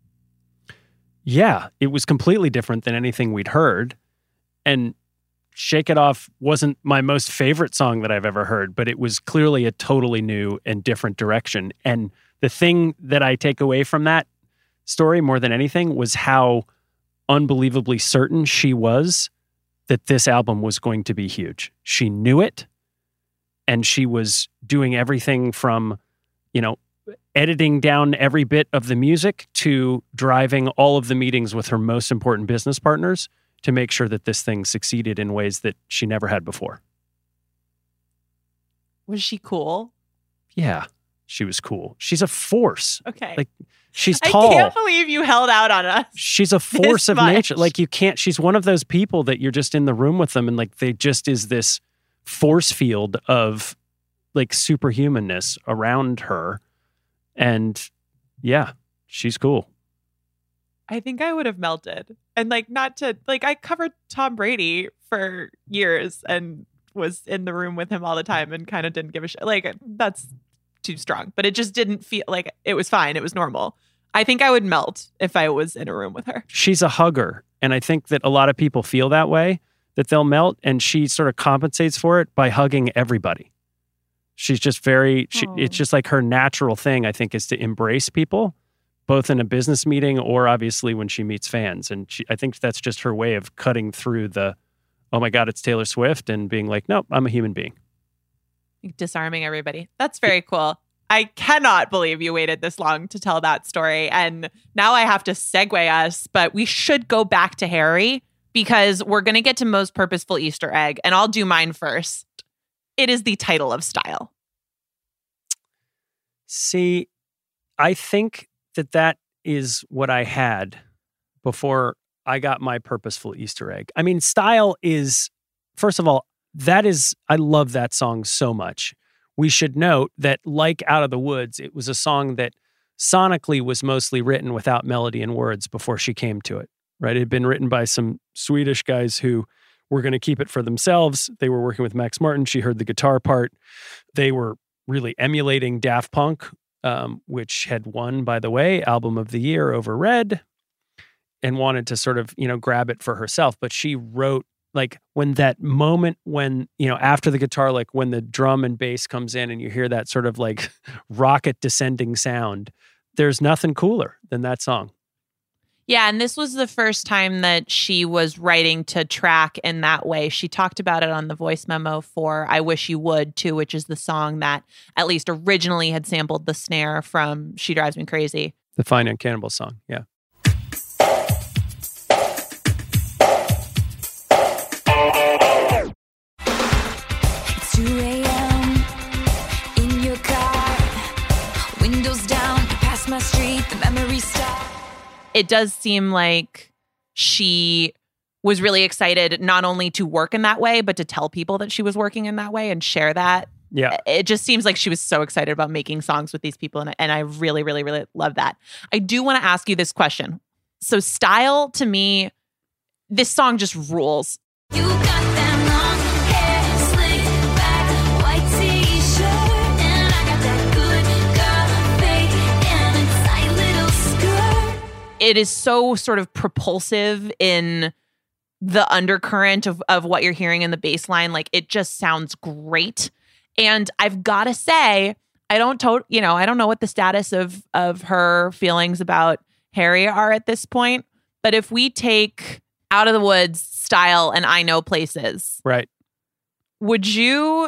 Yeah, it was completely different than anything we'd heard. And Shake It Off wasn't my most favorite song that I've ever heard, but it was clearly a totally new and different direction. And the thing that I take away from that story more than anything was how unbelievably certain she was that this album was going to be huge. She knew it, and she was doing everything from, you know, editing down every bit of the music to driving all of the meetings with her most important business partners to make sure that this thing succeeded in ways that she never had before. Was she cool? Yeah, she was cool. She's a force. Okay. Like, she's tall. I can't believe you held out on us. She's a force of much. nature. Like, you can't, she's one of those people that you're just in the room with them and like they just is this force field of like superhumanness around her. And yeah, she's cool. I think I would have melted. And like, not to, like, I covered Tom Brady for years and was in the room with him all the time and kind of didn't give a shit. Like, that's too strong, but it just didn't feel like it was fine. It was normal. I think I would melt if I was in a room with her. She's a hugger. And I think that a lot of people feel that way, that they'll melt, and she sort of compensates for it by hugging everybody. She's just very, she, it's just like her natural thing, I think, is to embrace people, both in a business meeting or obviously when she meets fans. And she, I think that's just her way of cutting through the, oh my God, it's Taylor Swift, and being like, nope, I'm a human being. Disarming everybody. That's very cool. I cannot believe you waited this long to tell that story. And now I have to segue us, but we should go back to Harry because we're going to get to most purposeful Easter egg, and I'll do mine first. It is the title of Style. See, I think that that is what I had before I got my purposeful Easter egg. I mean, Style is, first of all, that is, I love that song so much. We should note that, like Out of the Woods, it was a song that sonically was mostly written without melody and words before she came to it, right? It had been written by some Swedish guys who were going to keep it for themselves. They were working with Max Martin. She heard the guitar part. They were really emulating Daft Punk, um, which had won, by the way, Album of the Year over Red, and wanted to sort of, you know, grab it for herself. But she wrote, like, when that moment when, you know, after the guitar, like when the drum and bass comes in and you hear that sort of like rocket descending sound, there's nothing cooler than that song. Yeah, and this was the first time that she was writing to track in that way. She talked about it on the voice memo for I Wish You Would, too, which is the song that at least originally had sampled the snare from She Drives Me Crazy. The Fine and Cannibal song, yeah. two a.m. in your car, windows down, you pass my street, the memories stop. It does seem like she was really excited not only to work in that way, but to tell people that she was working in that way and share that. Yeah. It just seems like she was so excited about making songs with these people. And, and I really, really, really love that. I do want to ask you this question. So Style, to me, this song just rules. You got that long hair, slick back, white t-shirt, and I got that good girl fake and a tight little skirt. It is so sort of propulsive in the undercurrent of, of what you're hearing in the bass line. Like, it just sounds great. And I've got to say, I don't, to- you know, I don't know what the status of of her feelings about Harry are at this point. But if we take Out of the Woods, Style, and I Know Places, Right. would you,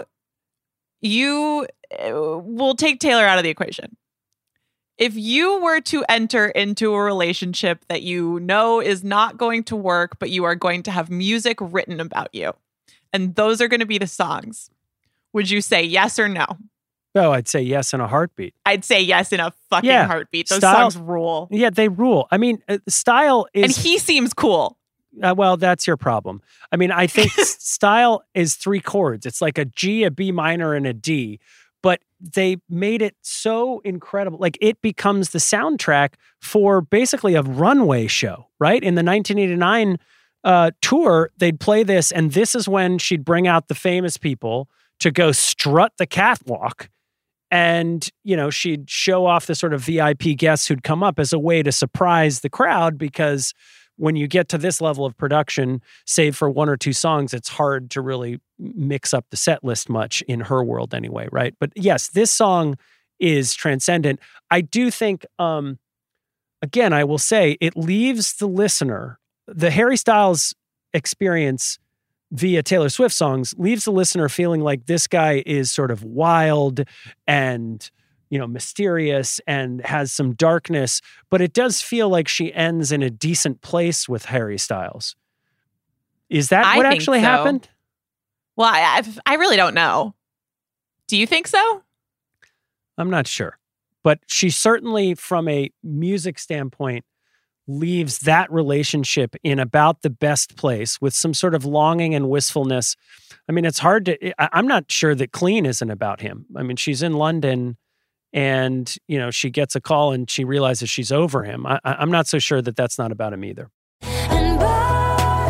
you, uh, we'll take Taylor out of the equation. If you were to enter into a relationship that you know is not going to work, but you are going to have music written about you, and those are going to be the songs, would you say yes or no? Oh, I'd say yes in a heartbeat. I'd say yes in a fucking Yeah. heartbeat. Those Style- songs rule. Yeah, they rule. I mean, uh, Style is... And he seems cool. Uh, well, that's your problem. I mean, I think s- Style is three chords. It's like a G, a B minor, and a D. But they made it so incredible. Like, it becomes the soundtrack for basically a runway show, right? In the nineteen eighty-nine uh, tour, they'd play this, and this is when she'd bring out the famous people to go strut the catwalk. And, you know, she'd show off the sort of V I P guests who'd come up as a way to surprise the crowd, because when you get to this level of production, save for one or two songs, it's hard to really mix up the set list much in her world anyway, right? But yes, this song is transcendent. I do think, um, again, I will say it leaves the listener, the Harry Styles experience via Taylor Swift songs leaves the listener feeling like this guy is sort of wild and, you know, mysterious and has some darkness, but it does feel like she ends in a decent place with Harry Styles. Is that I what think actually so. happened? Well, I, I I really don't know. Do you think so? I'm not sure. But she certainly, from a music standpoint, leaves that relationship in about the best place with some sort of longing and wistfulness. I mean, it's hard to, I- I'm not sure that Clean isn't about him. I mean, she's in London and, you know, she gets a call and she realizes she's over him. I, I'm not so sure that that's not about him either. And by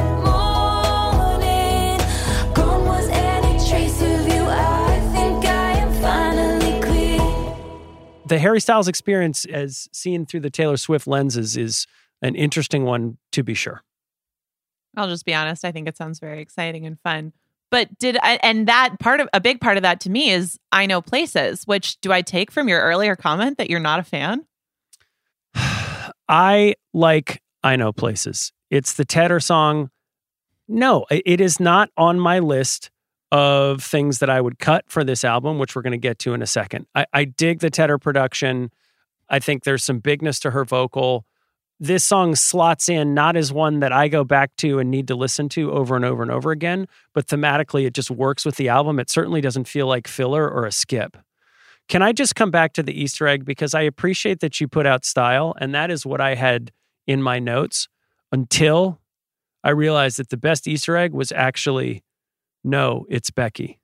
morning, gone was any trace of you. I think I am finally clear. The Harry Styles experience, as seen through the Taylor Swift lenses, is an interesting one to be sure. I'll just be honest. I think it sounds very exciting and fun. But did I, and that part of a big part of that to me is I Know Places, which do I take from your earlier comment that you're not a fan? I like I Know Places. It's the Tedder song. No, it is not on my list of things that I would cut for this album, which we're going to get to in a second. I, I dig the Tedder production. I think there's some bigness to her vocal. This song slots in not as one that I go back to and need to listen to over and over and over again, but thematically it just works with the album. It certainly doesn't feel like filler or a skip. Can I just come back to the Easter egg? Because I appreciate that you put out style, and that is what I had in my notes until I realized that the best Easter egg was actually, no, it's Becky.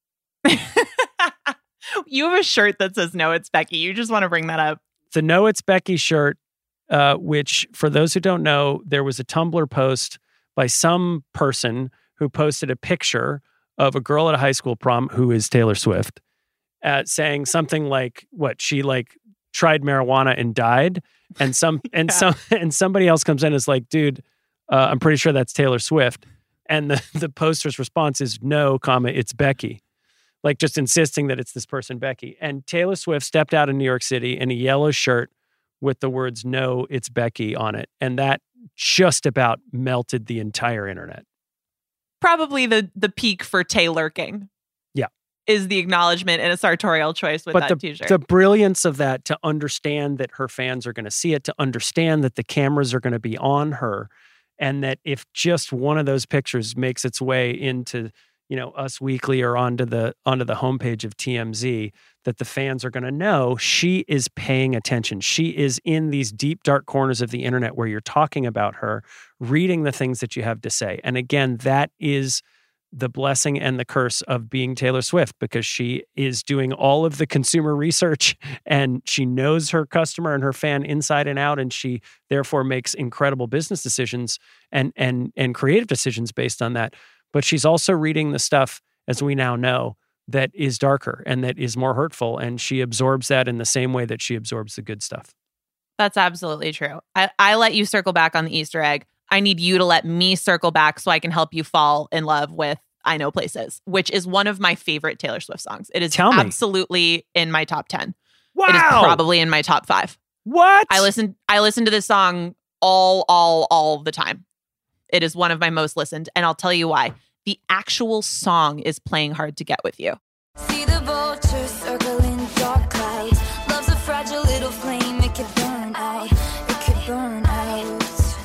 You have a shirt that says, no, it's Becky. You just want to bring that up. The No, It's Becky shirt, uh, which for those who don't know, there was a Tumblr post by some person who posted a picture of a girl at a high school prom who is Taylor Swift, uh, saying something like, what, she like tried marijuana and died. And some, and Yeah. some, and somebody else comes in and is like, dude, uh, I'm pretty sure that's Taylor Swift. And the, the poster's response is, no, comma, it's Becky. Like just insisting that it's this person, Becky. And Taylor Swift stepped out of New York City in a yellow shirt with the words, no, it's Becky on it. And that just about melted the entire internet. Probably the the peak for Taylor King. Yeah. Is the acknowledgement and a sartorial choice with But that the, t-shirt. the brilliance of that, to understand that her fans are going to see it, to understand that the cameras are going to be on her, and that if just one of those pictures makes its way into, you know, Us Weekly or onto the onto the homepage of T M Z, that the fans are going to know she is paying attention. She is in these deep, dark corners of the internet where you're talking about her, reading the things that you have to say. And again, that is the blessing and the curse of being Taylor Swift, because she is doing all of the consumer research and she knows her customer and her fan inside and out, and she therefore makes incredible business decisions and and and creative decisions based on that. But she's also reading the stuff, as we now know, that is darker and that is more hurtful, and she absorbs that in the same way that she absorbs the good stuff. That's absolutely true. I, I let you circle back on the Easter egg. I need you to let me circle back so I can help you fall in love with I Know Places, which is one of my favorite Taylor Swift songs. It is Tell me. absolutely in my top ten. Wow. It is probably in my top five. What? I listen I listen to this song all, all, all the time. It is one of my most listened, and I'll tell you why. The actual song is playing hard to get with you. See the vultures circling dark clouds. Love's a fragile little flame. It could burn out. It could burn out.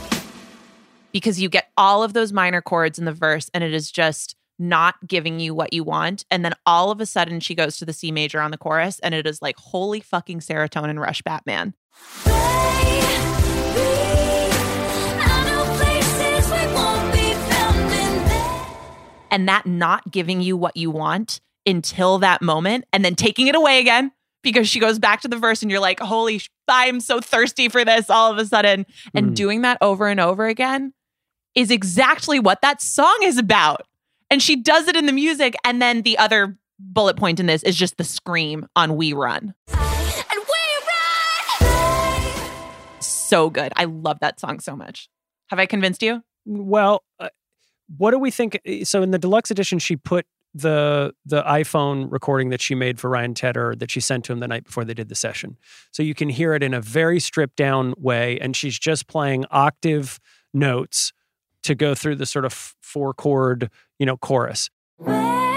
Because you get all of those minor chords in the verse, and it is just not giving you what you want. And then all of a sudden she goes to the C major on the chorus, and it is like, holy fucking serotonin rush, Batman. And that not giving you what you want until that moment, and then taking it away again because she goes back to the verse and you're like, holy, sh- I'm so thirsty for this all of a sudden. And Mm. doing that over and over again is exactly what that song is about. And she does it in the music. And then the other bullet point in this is just the scream on We Run. And we run. So good. I love that song so much. Have I convinced you? Well, uh, what do we think? So in the deluxe edition, she put the the iPhone recording that she made for Ryan Tedder that she sent to him the night before they did the session. So you can hear it in a very stripped down way, and she's just playing octave notes to go through the sort of four chord, you know, chorus. Way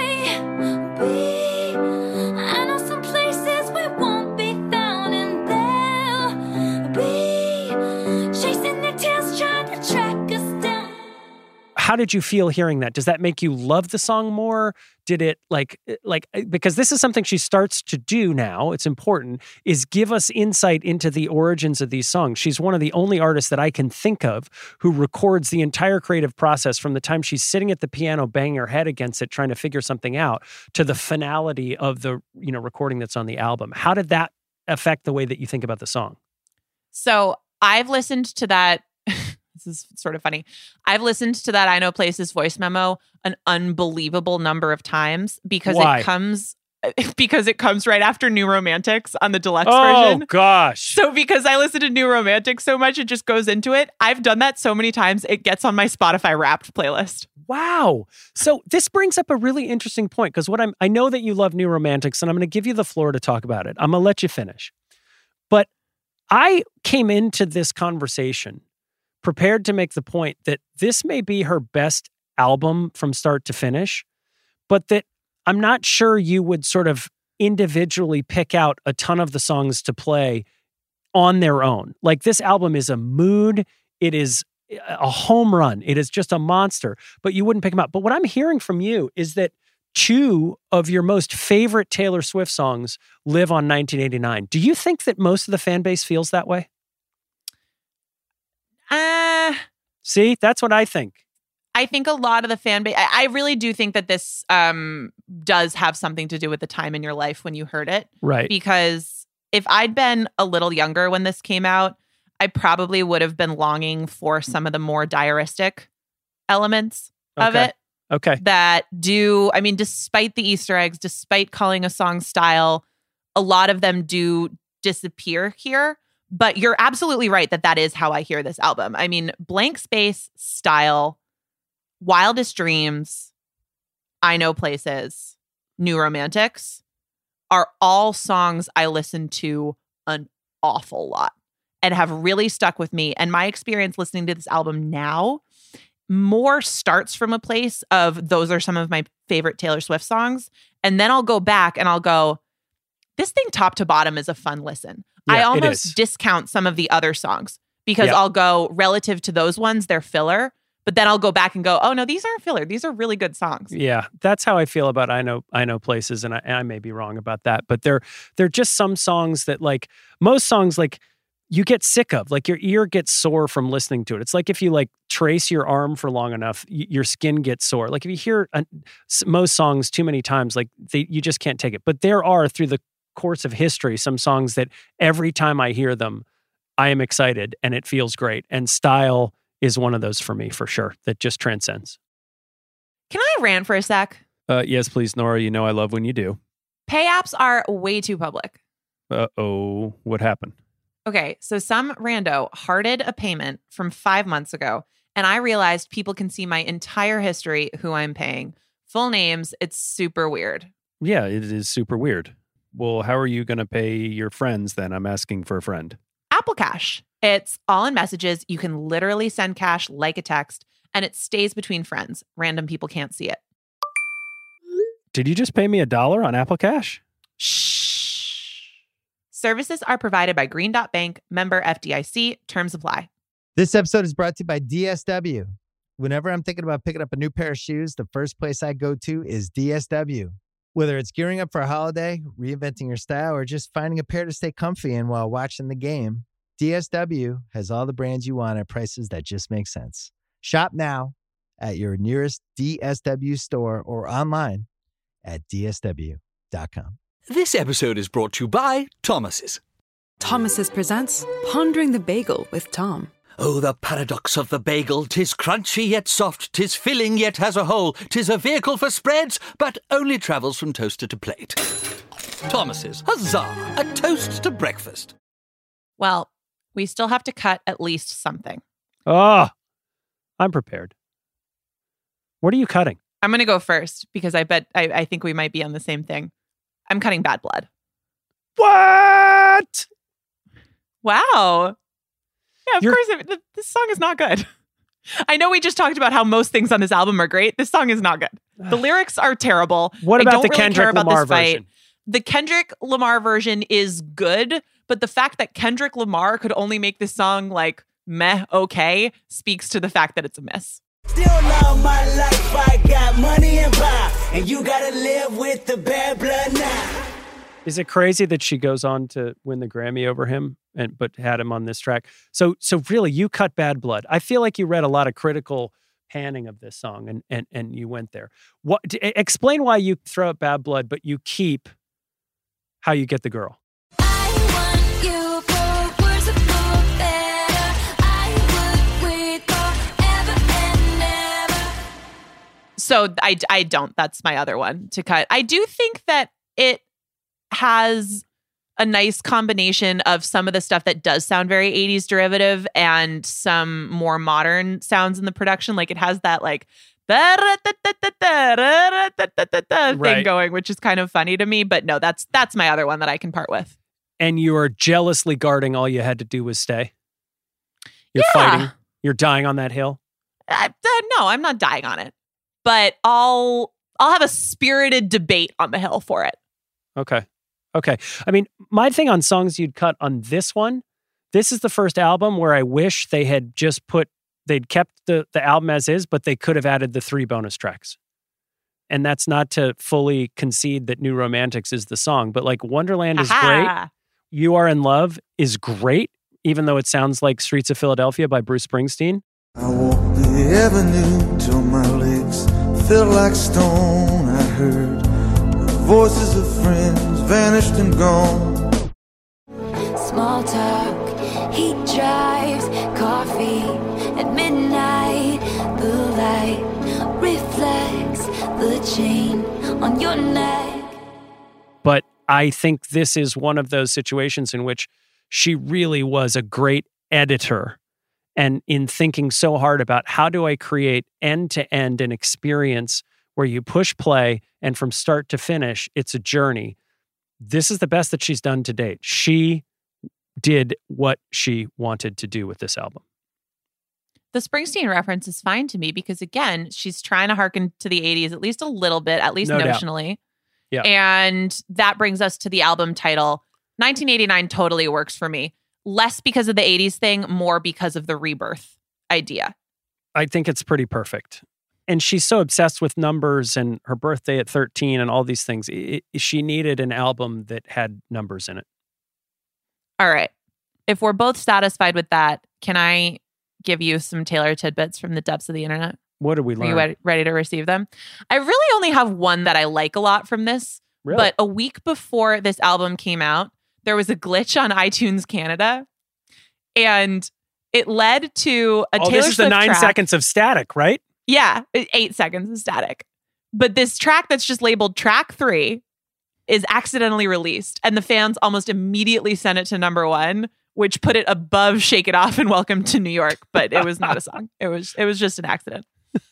we, I know some places we won't be found, and they'll be chasing their tails, trying to track us down. How did you feel hearing that? Does that make you love the song more? Did it like, like, because this is something she starts to do now, it's important, is give us insight into the origins of these songs. She's one of the only artists that I can think of who records the entire creative process from the time she's sitting at the piano, banging her head against it, trying to figure something out, to the finality of the, you know, recording that's on the album. How did that affect the way that you think about the song? So I've listened to that. This is sort of funny. I've listened to that I Know Places voice memo an unbelievable number of times because Why? it comes because it comes right after New Romantics on the deluxe Oh, version. gosh. So because I listen to New Romantics so much, it just goes into it. I've done that so many times, it gets on my Spotify Wrapped playlist. Wow. So this brings up a really interesting point, because what I'm, I know that you love New Romantics, and I'm going to give you the floor to talk about it. I'm going to let you finish. But I came into this conversation prepared to make the point that this may be her best album from start to finish, but that I'm not sure you would sort of individually pick out a ton of the songs to play on their own. Like, this album is a mood. It is a home run. It is just a monster, but you wouldn't pick them out. But what I'm hearing from you is that two of your most favorite Taylor Swift songs live on nineteen eighty-nine. Do you think that most of the fan base feels that way? Uh, See, that's what I think. I think a lot of the fan base, I, I really do think that this um, does have something to do with the time in your life when you heard it. Right. Because if I'd been a little younger when this came out, I probably would have been longing for some of the more diaristic elements of Okay. it. Okay. That do, I mean, despite the Easter eggs, despite calling a song style, a lot of them do disappear here. But you're absolutely right that that is how I hear this album. I mean, Blank Space, Style, Wildest Dreams, I Know Places, New Romantics are all songs I listen to an awful lot and have really stuck with me. And my experience listening to this album now more starts from a place of those are some of my favorite Taylor Swift songs. And then I'll go back and I'll go, this thing top to bottom is a fun listen. Yeah, I it almost is. discount some of the other songs because Yeah. I'll go relative to those ones, they're filler. But then I'll go back and go, oh no, these aren't filler. These are really good songs. Yeah, that's how I feel about I know I know Places, and I, and I may be wrong about that, but they're they're just some songs that, like, most songs, like, you get sick of. Like, your ear gets sore from listening to it. It's like if you, like, trace your arm for long enough, y- your skin gets sore. Like, if you hear uh, s- most songs too many times, like, they, you just can't take it. But there are, through the course of history, some songs that every time I hear them, I am excited and it feels great. And Style is one of those for me, for sure, that just transcends. Can I rant for a sec? Uh, yes, please, Nora. You know I love when you do. Pay apps are way too public. Uh-oh, what happened? Okay, so some rando hearted a payment from five months ago, and I realized people can see my entire history, who I'm paying, full names. It's super weird. Yeah, it is super weird. Well, how are you going to pay your friends then? I'm asking for a friend. Apple Cash. It's all in messages. You can literally send cash like a text, and it stays between friends. Random people can't see it. Did you just pay me a dollar on Apple Cash? Shh. Services are provided by Green Dot Bank, member F D I C. Terms apply. This episode is brought to you by D S W. Whenever I'm thinking about picking up a new pair of shoes, the first place I go to is D S W. Whether it's gearing up for a holiday, reinventing your style, or just finding a pair to stay comfy in while watching the game, D S W has all the brands you want at prices that just make sense. Shop now at your nearest D S W store or online at D S W dot com. This episode is brought to you by Thomas's. Thomas's presents Pondering the Bagel with Tom. Oh, the paradox of the bagel. 'Tis crunchy yet soft, 'tis filling yet has a hole. 'Tis a vehicle for spreads, but only travels from toaster to plate. Thomas's, huzzah! A toast to breakfast. Well, we still have to cut at least something. Oh, I'm prepared. What are you cutting? I'm going to go first because I bet I, I think we might be on the same thing. I'm cutting Bad Blood. What? Wow. Yeah, of You're- course. It, th- this song is not good. I know we just talked about how most things on this album are great. This song is not good. The lyrics are terrible. What I about don't the really Kendrick care about Lamar this fight. version? The Kendrick Lamar version is good, but the fact that Kendrick Lamar could only make this song like meh okay speaks to the fact that it's a miss. Still love my life, I got money and power, and you gotta live with the bad blood now. Is it crazy that she goes on to win the Grammy over him, and but had him on this track? So, so really, you cut Bad Blood. I feel like you read a lot of critical panning of this song, and and and you went there. What? d- Explain why you throw out Bad Blood, but you keep How You Get the Girl. I want you for worse or for better. I would wait forever and ever. So I, I don't. That's my other one to cut. I do think that it has a nice combination of some of the stuff that does sound very eighties derivative and some more modern sounds in the production. Like it has that like thing Right. going, which is kind of funny to me. But no, that's that's my other one that I can part with. And you are jealously guarding all you had to do was stay. You're Yeah. fighting. You're dying on that hill. I, uh, no, I'm not dying on it. But I'll I'll have a spirited debate on the Hill for it. Okay. Okay. I mean, my thing on songs you'd cut on this one, this is the first album where I wish they had just put, they'd kept the, the album as is, but they could have added the three bonus tracks. And that's not to fully concede that New Romantics is the song, but like Wonderland is great. You Are in Love is great, even though it sounds like Streets of Philadelphia by Bruce Springsteen. I walked the avenue till my legs felt like stone. I heard the voices of friends vanished and gone. Small talk, he drives, coffee at midnight. The light reflects the chain on your neck. But I think this is one of those situations in which she really was a great editor. And in thinking so hard about how do I create end-to-end an experience where you push play and from start to finish, it's a journey. This is the best that she's done to date. She did what she wanted to do with this album. The Springsteen reference is fine to me because, again, she's trying to hearken to the eighties at least a little bit, at least No doubt. notionally. Yeah. And that brings us to the album title. nineteen eighty-nine totally works for me. Less because of the eighties thing, more because of the rebirth idea. I think it's pretty perfect. And she's so obsessed with numbers and her birthday at thirteen and all these things. It, it, she needed an album that had numbers in it. All right. If we're both satisfied with that, can I give you some Taylor tidbits from the depths of the internet? What did we Are learn? you ready, ready to receive them? I really only have one that I like a lot from this. Really? But a week before this album came out, there was a glitch on iTunes Canada. And it led to a oh, Taylor this is Swift the nine track. seconds of static, right? Yeah, eight seconds of static. But this track that's just labeled track three is accidentally released. And the fans almost immediately sent it to number one, which put it above Shake It Off and Welcome to New York. But it was not a song. It was it was just an accident.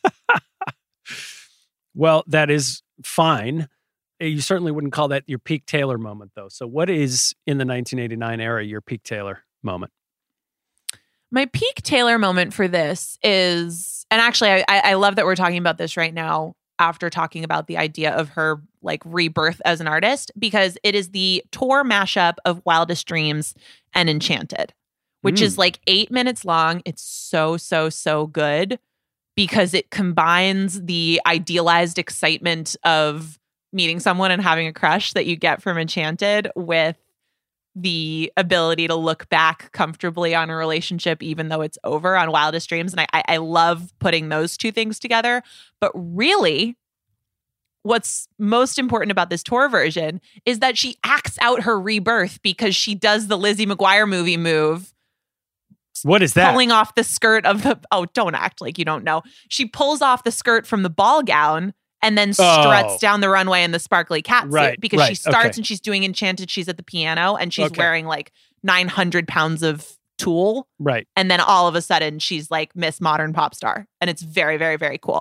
Well, that is fine. You certainly wouldn't call that your peak Taylor moment, though. So what is, in the nineteen eighty-nine era, your peak Taylor moment? My peak Taylor moment for this is, and actually, I, I love that we're talking about this right now after talking about the idea of her like rebirth as an artist, because it is the tour mashup of Wildest Dreams and Enchanted, which Mm. is like eight minutes long. It's so, so, so good because it combines the idealized excitement of meeting someone and having a crush that you get from Enchanted with the ability to look back comfortably on a relationship, even though it's over, on Wildest Dreams. And I, I love putting those two things together. But really, what's most important about this tour version is that she acts out her rebirth because she does the Lizzie McGuire movie move. What is that? Pulling off the skirt of the, oh, don't act like you don't know. She pulls off the skirt from the ball gown and then struts Oh. down the runway in the sparkly cat Right, suit because she right, starts okay. and she's doing Enchanted. She's at the piano and she's Okay. wearing like nine hundred pounds of tulle. Right. And then all of a sudden she's like Miss Modern Pop Star. And it's very, very, very cool.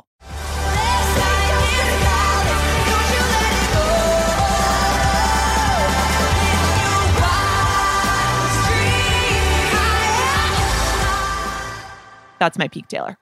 That's my peak Taylor.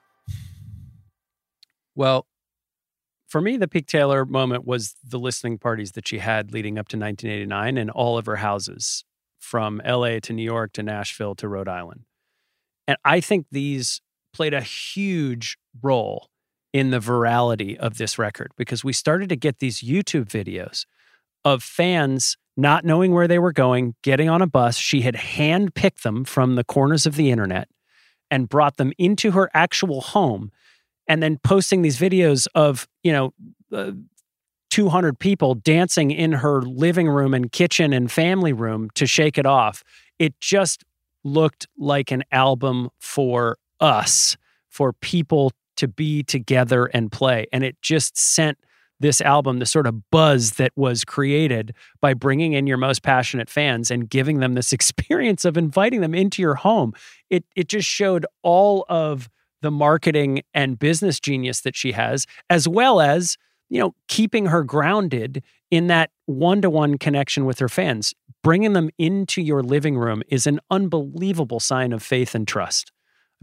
Well, for me, the peak Taylor moment was the listening parties that she had leading up to nineteen eighty-nine in all of her houses, from L A to New York to Nashville to Rhode Island. And I think these played a huge role in the virality of this record because we started to get these YouTube videos of fans not knowing where they were going, getting on a bus. She had handpicked them from the corners of the internet and brought them into her actual home, and then posting these videos of, you know, uh, two hundred people dancing in her living room and kitchen and family room to Shake It Off. It just looked like an album for us, for people to be together and play. And it just sent this album the sort of buzz that was created by bringing in your most passionate fans and giving them this experience of inviting them into your home. It it just showed all of the marketing and business genius that she has, as well as, you know, keeping her grounded in that one-to-one connection with her fans. Bringing them into your living room is an unbelievable sign of faith and trust. I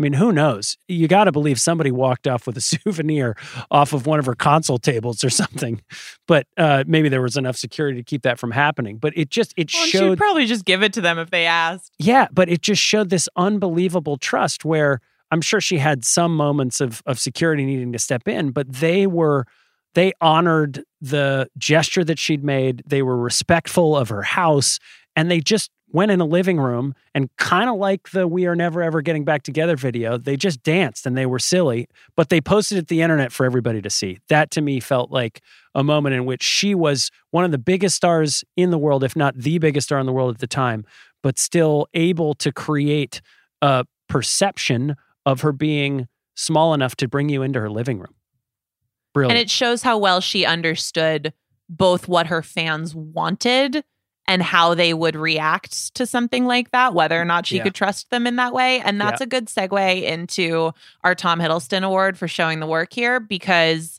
I mean, who knows? You got to believe somebody walked off with a souvenir off of one of her console tables or something. But uh, maybe there was enough security to keep that from happening. But it just, it Well, she showed. would probably just give it to them if they asked. Yeah, but it just showed this unbelievable trust where I'm sure she had some moments of of security needing to step in, but they were, they honored the gesture that she'd made. They were respectful of her house, and they just went in a living room and kind of like the We Are Never Ever Getting Back Together video, they just danced and they were silly, but they posted it to the internet for everybody to see. That to me felt like a moment in which she was one of the biggest stars in the world, if not the biggest star in the world at the time, but still able to create a perception of her being small enough to bring you into her living room. Brilliant. And it shows how well she understood both what her fans wanted and how they would react to something like that, whether or not she Yeah. could trust them in that way. And that's Yeah. a good segue into our Tom Hiddleston Award for showing the work here, because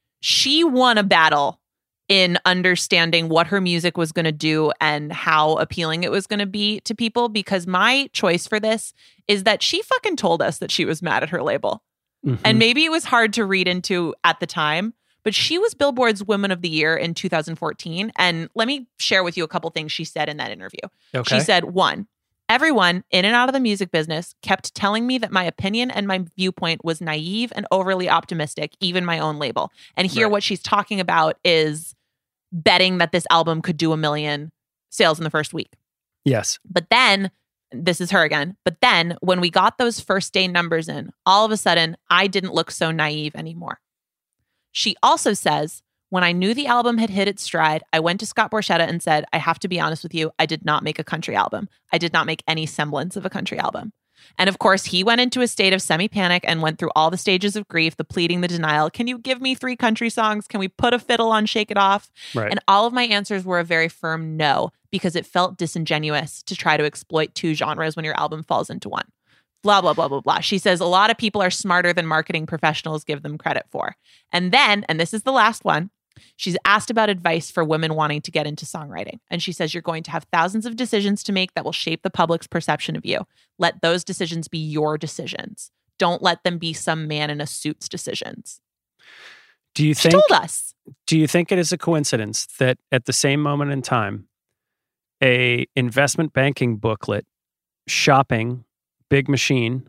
she won a battle in understanding what her music was going to do and how appealing it was going to be to people. Because my choice for this is that she fucking told us that she was mad at her label. Mhm. And maybe it was hard to read into at the time, but she was Billboard's Woman of the Year in two thousand fourteen. And let me share with you a couple things she said in that interview. Okay. She said, one, everyone in and out of the music business kept telling me that my opinion and my viewpoint was naive and overly optimistic, even my own label. And here Right. what she's talking about is betting that this album could do a million sales in the first week. Yes. But then, this is her again, but then when we got those first day numbers in, all of a sudden, I didn't look so naive anymore. She also says, when I knew the album had hit its stride, I went to Scott Borchetta and said, I have to be honest with you, I did not make a country album. I did not make any semblance of a country album. And of course, he went into a state of semi-panic and went through all the stages of grief, the pleading, the denial. Can you give me three country songs? Can we put a fiddle on Shake It Off? Right. And all of my answers were a very firm no, because it felt disingenuous to try to exploit two genres when your album falls into one. Blah, blah, blah, blah, blah. She says a lot of people are smarter than marketing professionals give them credit for. And then, and this is the last one, she's asked about advice for women wanting to get into songwriting. And she says, you're going to have thousands of decisions to make that will shape the public's perception of you. Let those decisions be your decisions. Don't let them be some man in a suit's decisions. Do you She think told us. Do you think it is a coincidence that at the same moment in time, a investment banking booklet shopping Big Machine,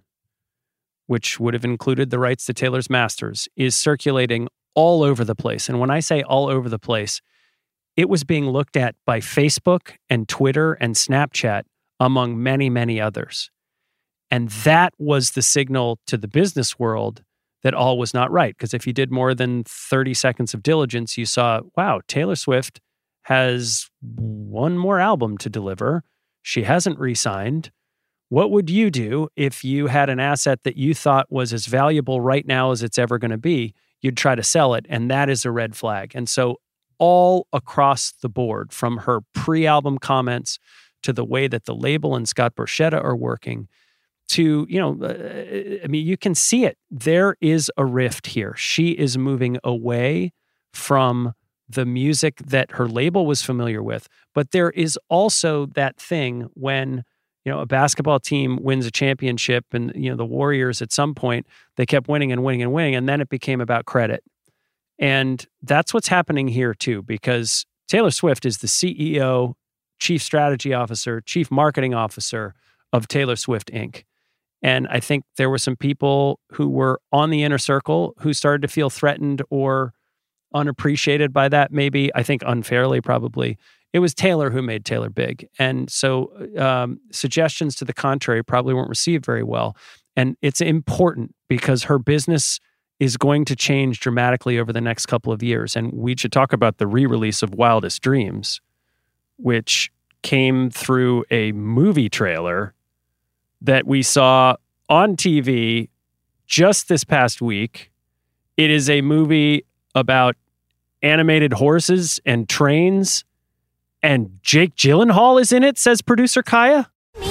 which would have included the rights to Taylor's Masters, is circulating all over the place? And when I say all over the place, it was being looked at by Facebook and Twitter and Snapchat, among many, many others. And that was the signal to the business world that all was not right. Because if you did more than thirty seconds of diligence, you saw, wow, Taylor Swift has one more album to deliver. She hasn't re-signed. What would you do if you had an asset that you thought was as valuable right now as it's ever going to be? You'd try to sell it, and that is a red flag. And so all across the board, from her pre-album comments to the way that the label and Scott Borchetta are working, to, you know, uh, I mean, you can see it. There is a rift here. She is moving away from the music that her label was familiar with. But there is also that thing when, you know, a basketball team wins a championship and, you know, the Warriors at some point, they kept winning and winning and winning, and then it became about credit. And that's what's happening here too, because Taylor Swift is the C E O, Chief Strategy Officer, Chief Marketing Officer of Taylor Swift, Incorporated. And I think there were some people who were on the inner circle who started to feel threatened or unappreciated by that, maybe, I think unfairly probably. It was Taylor who made Taylor big. And so um, suggestions to the contrary probably weren't received very well. And it's important because her business is going to change dramatically over the next couple of years. And we should talk about the re-release of Wildest Dreams, which came through a movie trailer that we saw on T V just this past week. It is a movie about animated horses and trains, and Jake Gyllenhaal is in it, says producer Kaya.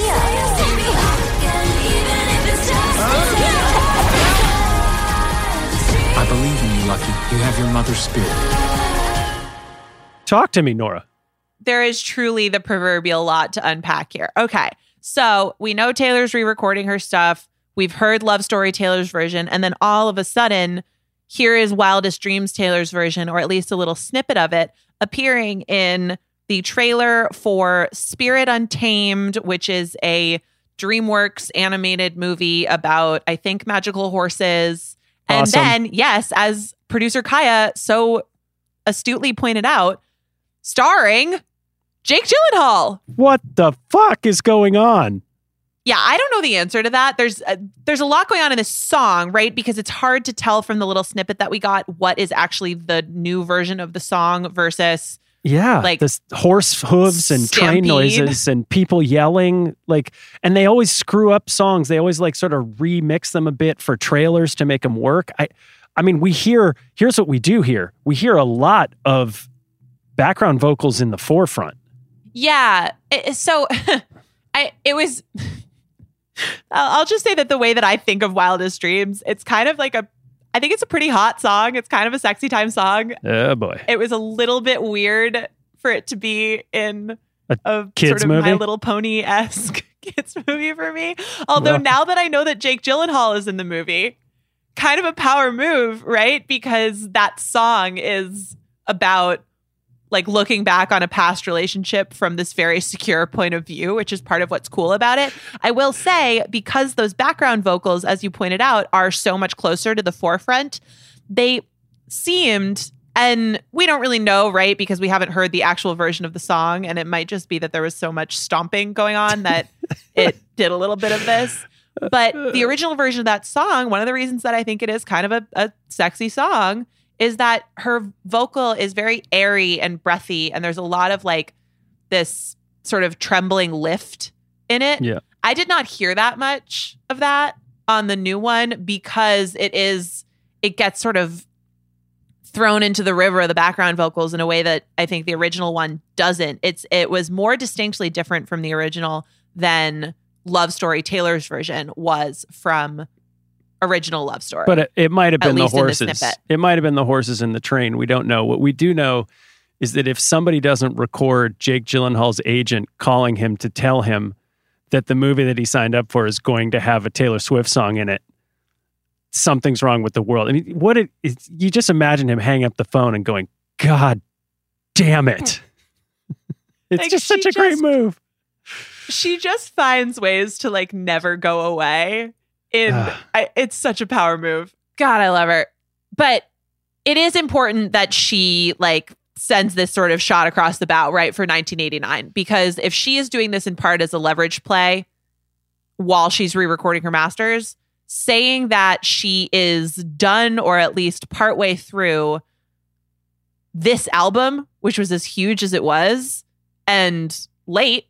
I believe in you, Lucky. You have your mother's spirit. Talk to me, Nora. There is truly the proverbial lot to unpack here. Okay. So we know Taylor's re-recording her stuff. We We've heard Love Story Taylor's version, and then all of a sudden, here is Wildest Dreams Taylor's version, or at least a little snippet of it, appearing in the trailer for Spirit Untamed, which is a DreamWorks animated movie about, I think, magical horses. And Awesome. then, yes, as producer Kaya so astutely pointed out, starring Jake Gyllenhaal. What the fuck is going on? Yeah, I don't know the answer to that. There's a, there's a lot going on in this song, right? Because it's hard to tell from the little snippet that we got what is actually the new version of the song versus Yeah, like this horse hooves and train Stampede. noises and people yelling, like, and they always screw up songs. They always like sort of remix them a bit for trailers to make them work. I, I mean, we hear. Here's what we do here. We hear a lot of background vocals in the forefront. Yeah. It, so I it was I'll I'll just say that the way that I think of Wildest Dreams, it's kind of like a I think it's a pretty hot song. It's kind of a sexy time song. Oh boy. It was a little bit weird for it to be in A a kids sort of movie? My Little Pony-esque kids movie for me. Although Well. now that I know that Jake Gyllenhaal is in the movie, kind of a power move, right? Because that song is about like looking back on a past relationship from this very secure point of view, which is part of what's cool about it. I will say, because those background vocals, as you pointed out, are so much closer to the forefront, they seemed, and we don't really know, right? Because we haven't heard the actual version of the song, and it might just be that there was so much stomping going on that it did a little bit of this. But the original version of that song, one of the reasons that I think it is kind of a, a sexy song is that her vocal is very airy and breathy, and there's a lot of like this sort of trembling lift in it. Yeah. I did not hear that much of that on the new one because it is, it gets sort of thrown into the river of the background vocals in a way that I think the original one doesn't. It's, it was more distinctly different from the original than Love Story Taylor's version was from original Love Story. But it, it might have At been the least in the horses. snippet. It might have been the horses in the train. We don't know. What we do know is that if somebody doesn't record Jake Gyllenhaal's agent calling him to tell him that the movie that he signed up for is going to have a Taylor Swift song in it, something's wrong with the world. I mean, what it is, you just imagine him hanging up the phone and going, God damn it. It's Like, just such she a great just- move. She just finds ways to like never go away. In I, it's such a power move. God, I love her. But it is important that she like sends this sort of shot across the bow, right, for nineteen eighty-nine. Because if she is doing this in part as a leverage play while she's re-recording her masters, saying that she is done or at least partway through this album, which was as huge as it was, and late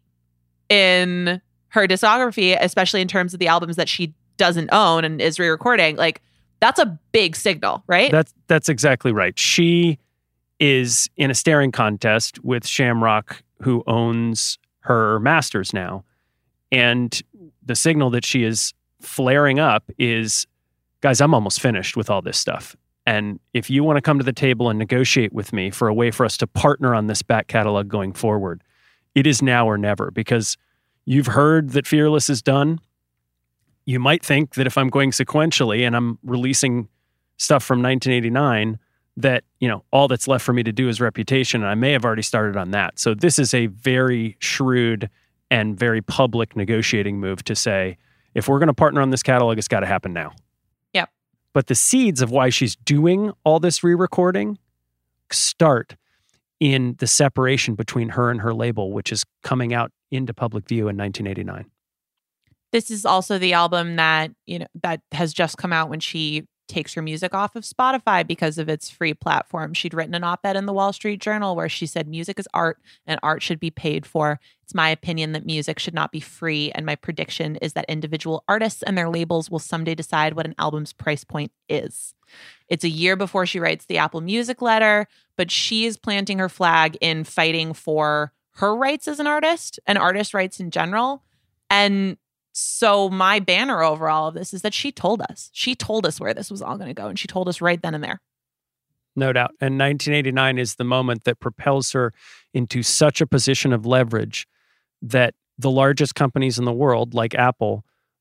in her discography, especially in terms of the albums that she doesn't own and is re-recording, like that's a big signal, right? That's that's exactly right. She is in a staring contest with Shamrock, who owns her masters now. And the signal that she is flaring up is, guys, I'm almost finished with all this stuff. And if you want to come to the table and negotiate with me for a way for us to partner on this back catalog going forward, it is now or never, because you've heard that Fearless is done. You might think that if I'm going sequentially and I'm releasing stuff from nineteen eighty-nine, that, you know, all that's left for me to do is Reputation. And I may have already started on that. So this is a very shrewd and very public negotiating move to say, if we're going to partner on this catalog, it's got to happen now. Yep. But the seeds of why she's doing all this re-recording start in the separation between her and her label, which is coming out into public view in nineteen eighty-nine. This is also the album that, you know, that has just come out when she takes her music off of Spotify because of its free platform. She'd written an op-ed in the Wall Street Journal where she said music is art and art should be paid for. It's my opinion that music should not be free, and my prediction is that individual artists and their labels will someday decide what an album's price point is. It's a year before she writes the Apple Music letter, but she is planting her flag in fighting for her rights as an artist and artist rights in general. And so my banner over all of this is that she told us. She told us where this was all going to go, and she told us right then and there. No doubt. And nineteen eighty-nine is the moment that propels her into such a position of leverage that the largest companies in the world, like Apple,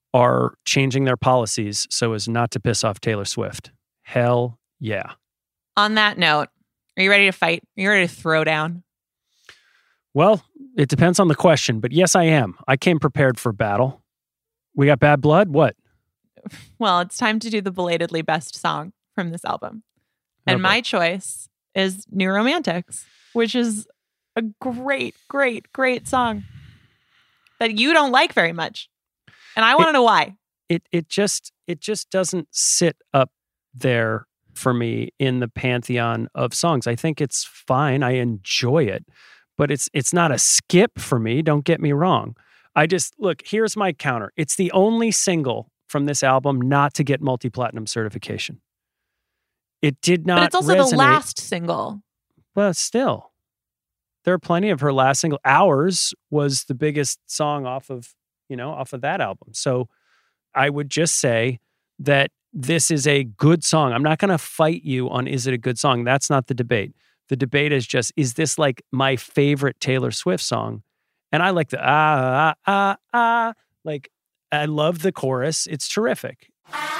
are changing their policies so as not to piss off Taylor Swift. Hell yeah. On that note, are you ready to fight? Are you ready to throw down? Well, it depends on the question, but yes, I am. I came prepared for battle. We got Bad Blood? What? Well, it's time to do the belatedly best song from this album. And Okay. my choice is New Romantics, which is a great, great, great song that you don't like very much. And I want to know why. It it just it just doesn't sit up there for me in the pantheon of songs. I think it's fine. I enjoy it, but it's it's not a skip for me. Don't get me wrong. I just look, here's my counter. It's the only single from this album not to get multi-platinum certification. It did not But it's also resonate. the last single. But still, there are plenty of her last single. Ours was the biggest song off of, you know, off of that album. So I would just say that this is a good song. I'm not going to fight you on is it a good song? That's not the debate. The debate is just, is this like my favorite Taylor Swift song? And I like the ah, ah, ah, ah. Like, I love the chorus. It's terrific.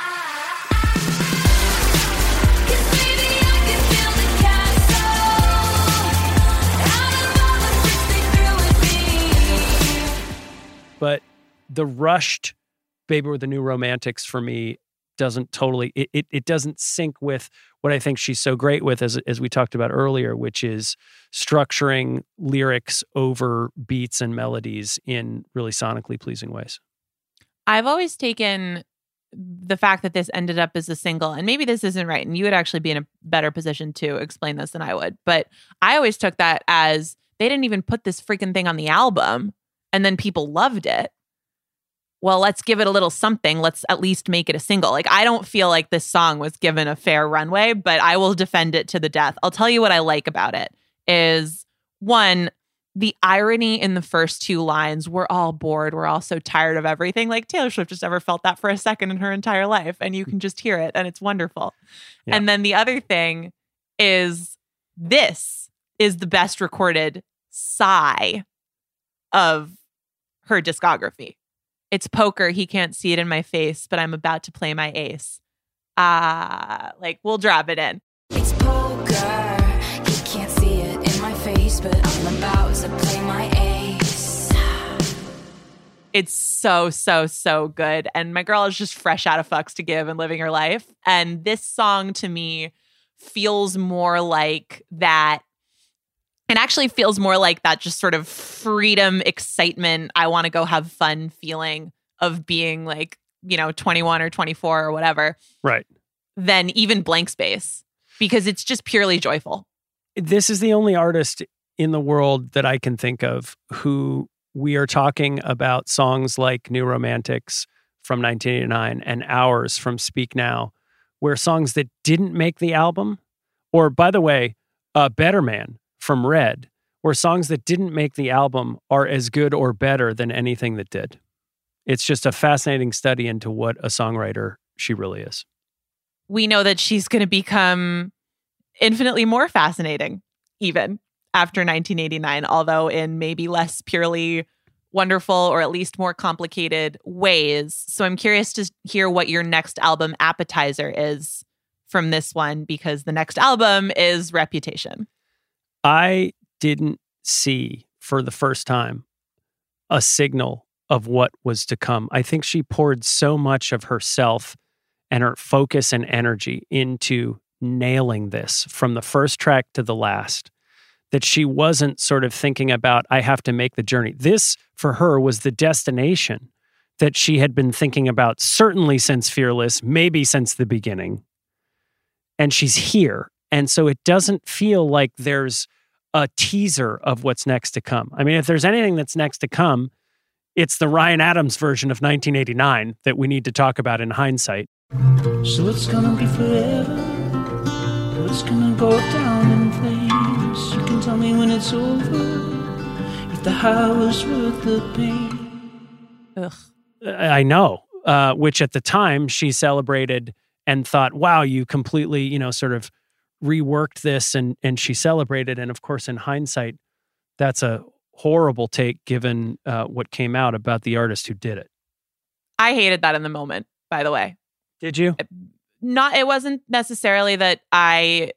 But the rushed Baby We're the New Romantics for me doesn't totally, it, it it doesn't sync with what I think she's so great with, as as we talked about earlier, which is structuring lyrics over beats and melodies in really sonically pleasing ways. I've always taken the fact that this ended up as a single, and maybe this isn't right, and you would actually be in a better position to explain this than I would, but I always took that as they didn't even put this freaking thing on the album, and then people loved it. Well, let's give it a little something. Let's at least make it a single. Like, I don't feel like this song was given a fair runway, but I will defend it to the death. I'll tell you what I like about it is, one, the irony in the first two lines. We're all bored. We're all so tired of everything. Like, Taylor Swift just never felt that for a second in her entire life. And you can just hear it, and it's wonderful. Yeah. And then the other thing is, this is the best recorded sigh of her discography. It's poker. He can't see it in my face, but I'm about to play my ace. Ah, uh, like, we'll drop it in. It's poker. He can't see it in my face, but I'm about to play my ace. It's so, so, so good. And my girl is just fresh out of fucks to give and living her life. And this song to me feels more like that. It actually feels more like that just sort of freedom, excitement, I want to go have fun feeling of being like, you know, twenty-one or twenty-four or whatever. Right. Than even Blank Space, because it's just purely joyful. This is the only artist in the world that I can think of who we are talking about songs like New Romantics from nineteen eighty-nine and Ours from Speak Now, where songs that didn't make the album, or by the way, uh, Better Man from Red, where songs that didn't make the album are as good or better than anything that did. It's just a fascinating study into what a songwriter she really is. We know that she's going to become infinitely more fascinating, even after nineteen eighty-nine, although in maybe less purely wonderful or at least more complicated ways. So I'm curious to hear what your next album appetizer is from this one, because the next album is Reputation. I didn't see for the first time a signal of what was to come. I think she poured so much of herself and her focus and energy into nailing this from the first track to the last, that she wasn't sort of thinking about, I have to make the journey. This, for her, was the destination that she had been thinking about, certainly since Fearless, maybe since the beginning. And she's here. And so it doesn't feel like there's a teaser of what's next to come. I mean, if there's anything that's next to come, it's the Ryan Adams version of nineteen eighty-nine that we need to talk about in hindsight. So it's gonna be forever, or it's gonna go down in flames. You can tell me when it's over, if the high was worth the pain. Ugh. I know, uh, which at the time she celebrated and thought, wow, you completely, you know, sort of reworked this, and and she celebrated. And of course, in hindsight, that's a horrible take given uh, what came out about the artist who did it. I hated that in the moment, by the way. Did you? Not, it wasn't necessarily that I,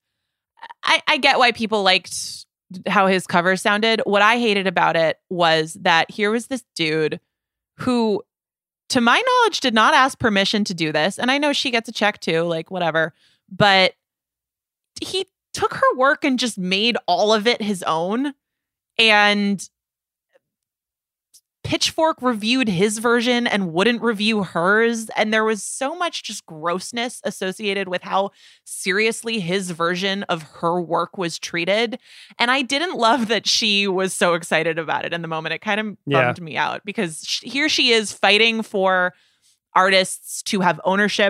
I, I get why people liked how his cover sounded. What I hated about it was that here was this dude who, to my knowledge, did not ask permission to do this. And I know she gets a check too, like whatever, but he took her work and just made all of it his own. And Pitchfork reviewed his version and wouldn't review hers. And there was so much just grossness associated with how seriously his version of her work was treated. And I didn't love that she was so excited about it in the moment. It kind of bummed Yeah. me out because sh- here she is fighting for artists to have ownership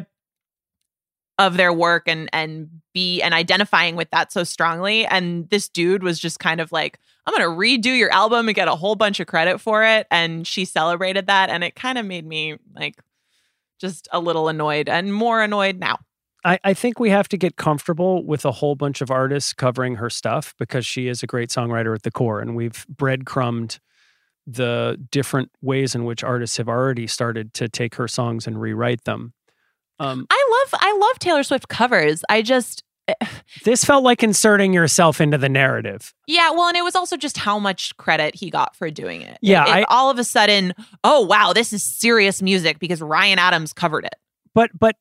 of their work and and be and identifying with that so strongly. And this dude was just kind of like, I'm going to redo your album and get a whole bunch of credit for it. And she celebrated that. And it kind of made me like just a little annoyed and more annoyed now. I, I think we have to get comfortable with a whole bunch of artists covering her stuff because she is a great songwriter at the core. And we've breadcrumbed the different ways in which artists have already started to take her songs and rewrite them. Um, I love I love Taylor Swift covers. I just this felt like inserting yourself into the narrative. Yeah, well, and it was also just how much credit he got for doing it. Yeah, It- it- I- all of a sudden, oh wow, this is serious music because Ryan Adams covered it. But but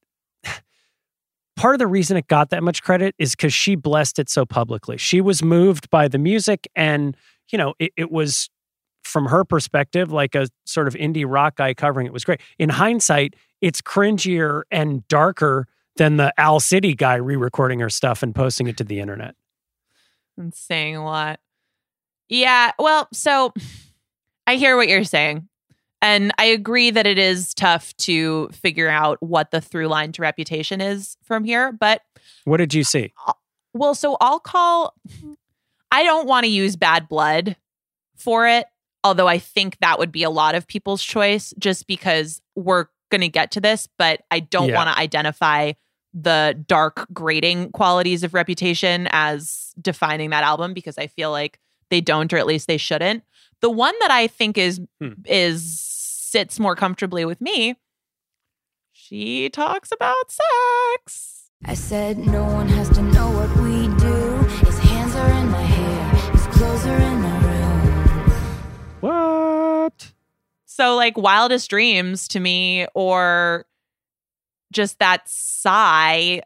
part of the reason it got that much credit is because she blessed it so publicly. She was moved by the music, and you know, it, it was from her perspective like a sort of indie rock guy covering it was great. In hindsight, it's cringier and darker than the Owl City guy re-recording her stuff and posting it to the internet. And saying a lot. Yeah, well, so I hear what you're saying. And I agree that it is tough to figure out what the through line to Reputation is from here. But, What did you see? well, so I'll call, I don't want to use Bad Blood for it, although I think that would be a lot of people's choice just because we're going to get to this, but I don't Yeah. want to identify the dark grading qualities of Reputation as defining that album because I feel like they don't, or at least they shouldn't. The one that I think is Hmm. is sits more comfortably with me, she talks about sex. I said no one has to know what we do. His hands are in my hair, his clothes are in my room. What? So like Wildest Dreams to me, or just that sigh,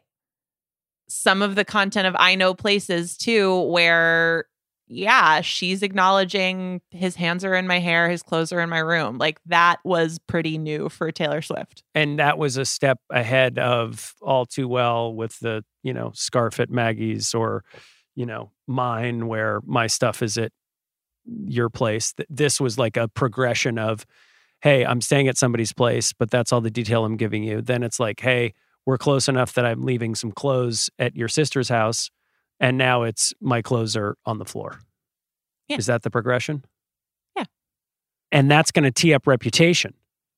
some of the content of I Know Places too, where yeah, she's acknowledging his hands are in my hair, his clothes are in my room. Like that was pretty new for Taylor Swift. And that was a step ahead of All Too Well with the, you know, Scarf at Maggie's or, you know, Mine, where my stuff is at your place. Th- This was like a progression of, hey, I'm staying at somebody's place, but that's all the detail I'm giving you. Then it's like, hey, we're close enough that I'm leaving some clothes at your sister's house. And now it's my clothes are on the floor. Yeah. Is that the progression? Yeah. And that's going to tee up Reputation.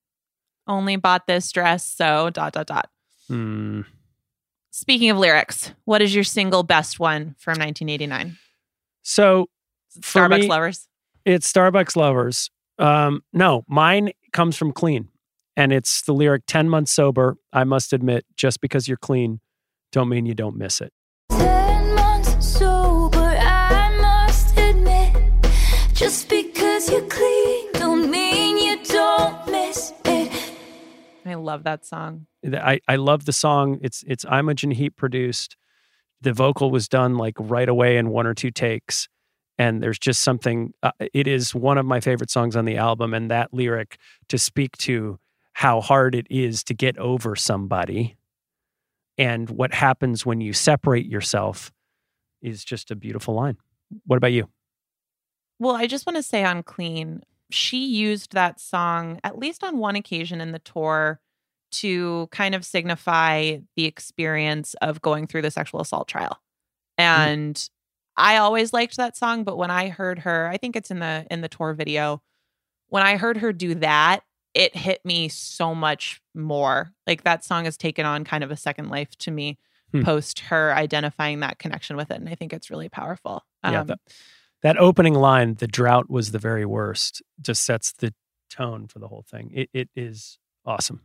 Only bought this dress, so dot, dot, dot. Hmm. Speaking of lyrics, what is your single best one from nineteen eighty-nine? So for Starbucks me, Lovers. It's Starbucks Lovers. Um, no, mine comes from Clean. And it's the lyric, ten months sober, I must admit, just because you're clean, don't mean you don't miss it. Ten months sober, I must admit. Just because you're clean, don't mean you don't miss it. I love that song. I, I love the song. It's it's Imogen Heap produced. The vocal was done like right away in one or two takes. And there's just something, uh, it is one of my favorite songs on the album. And that lyric to speak to how hard it is to get over somebody and what happens when you separate yourself is just a beautiful line. What about you? Well, I just want to say on Clean, she used that song, at least on one occasion in the tour, to kind of signify the experience of going through the sexual assault trial. And mm. I always liked that song, but when I heard her, I think it's in the in the tour video, when I heard her do that, it hit me so much more. Like that song has taken on kind of a second life to me hmm. post her identifying that connection with it. And I think it's really powerful. Um, yeah, that, that opening line, the drought was the very worst, just sets the tone for the whole thing. It It is Awesome.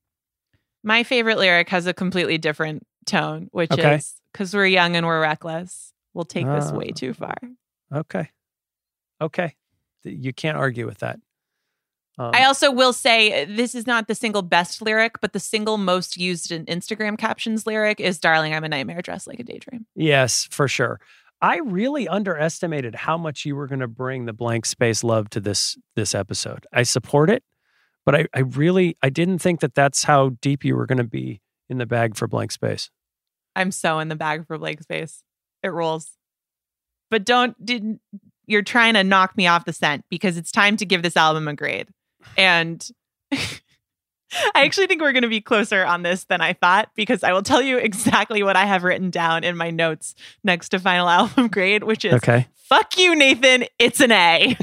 My favorite lyric has a completely different tone, which Okay. is, because we're young and we're reckless, we'll take this Ah. way too far. Okay. Okay. Th- You can't argue with that. Um, I also will say this is not the single best lyric, but the single most used in Instagram captions lyric is "Darling, I'm a nightmare dressed like a daydream." yes, for sure. I really underestimated how much you were going to bring the blank space love to this this episode. I support it, but I, I really I didn't think that that's how deep you were going to be in the bag for blank space. I'm so in the bag for blank space. It rolls. But don't didn't you're trying to knock me off the scent because it's time to give this album a grade. And I actually think we're going to be closer on this than I thought, because I will tell you exactly what I have written down in my notes next to final album grade, which is, Okay. fuck you, Nathan. It's an A.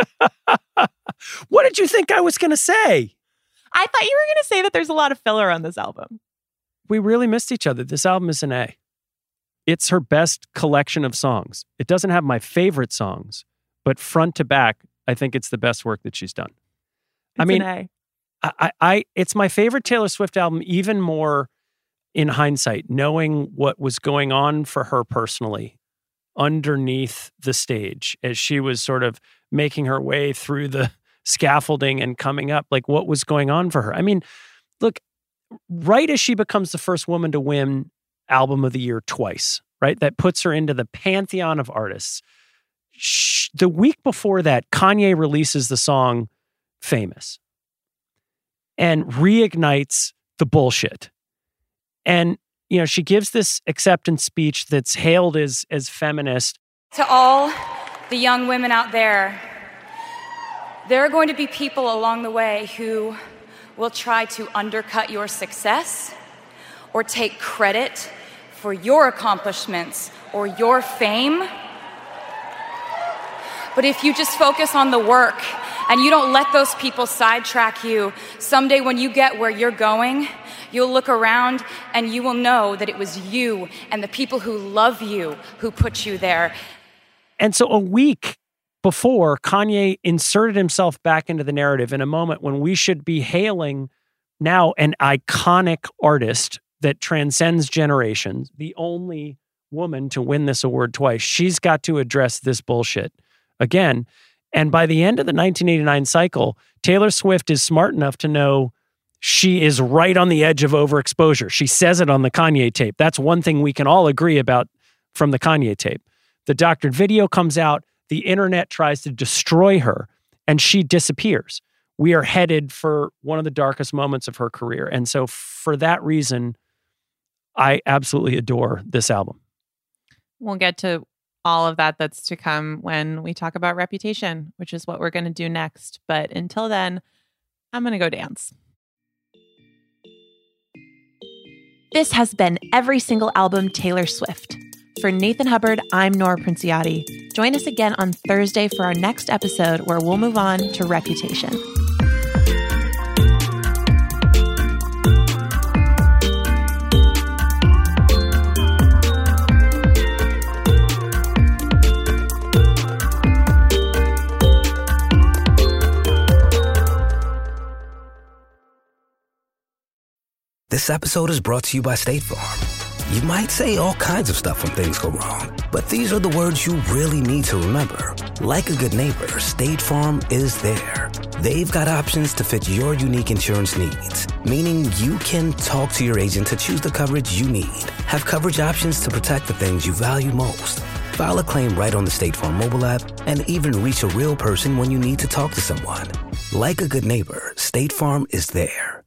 What did you think I was going to say? I thought you were going to say that there's a lot of filler on this album. We really missed each other. This album is an A. It's her best collection of songs. It doesn't have my favorite songs, but front to back, I think it's the best work that she's done. It's I mean, an A. I, I, I, it's my favorite Taylor Swift album, even more in hindsight, knowing what was going on for her personally underneath the stage as she was sort of making her way through the scaffolding and coming up, like what was going on for her. I mean, look, right as she becomes the first woman to win Album of the Year twice, right? That puts her into the pantheon of artists. Sh- the week before that, Kanye releases the song Famous and reignites the bullshit. And, you know, she gives this acceptance speech that's hailed as, as feminist. To all the young women out there, there are going to be people along the way who will try to undercut your success or take credit for your accomplishments or your fame. But if you just focus on the work and you don't let those people sidetrack you, someday when you get where you're going, you'll look around and you will know that it was you and the people who love you who put you there. And so a week before, Kanye inserted himself back into the narrative in a moment when we should be hailing now an iconic artist that transcends generations, the only woman to win this award twice. She's got to address this bullshit again. And by the end of the nineteen eighty-nine cycle, Taylor Swift is smart enough to know she is right on the edge of overexposure. She says it on the Kanye tape. That's one thing we can all agree about from the Kanye tape. The doctored video comes out, the internet tries to destroy her, and she disappears. We are headed for one of the darkest moments of her career. And so for that reason, I absolutely adore this album. We'll get to all of that that's to come when we talk about Reputation, which is what we're going to do next. But until then, I'm going to go dance. This has been Every Single Album Taylor Swift. For Nathan Hubbard, I'm Nora Princiotti. Join us again on Thursday for our next episode where we'll move on to Reputation. This episode is brought to you by State Farm. You might say all kinds of stuff when things go wrong, but these are the words you really need to remember. Like a good neighbor, State Farm is there. They've got options to fit your unique insurance needs, meaning you can talk to your agent to choose the coverage you need, have coverage options to protect the things you value most, file a claim right on the State Farm mobile app, and even reach a real person when you need to talk to someone. Like a good neighbor, State Farm is there.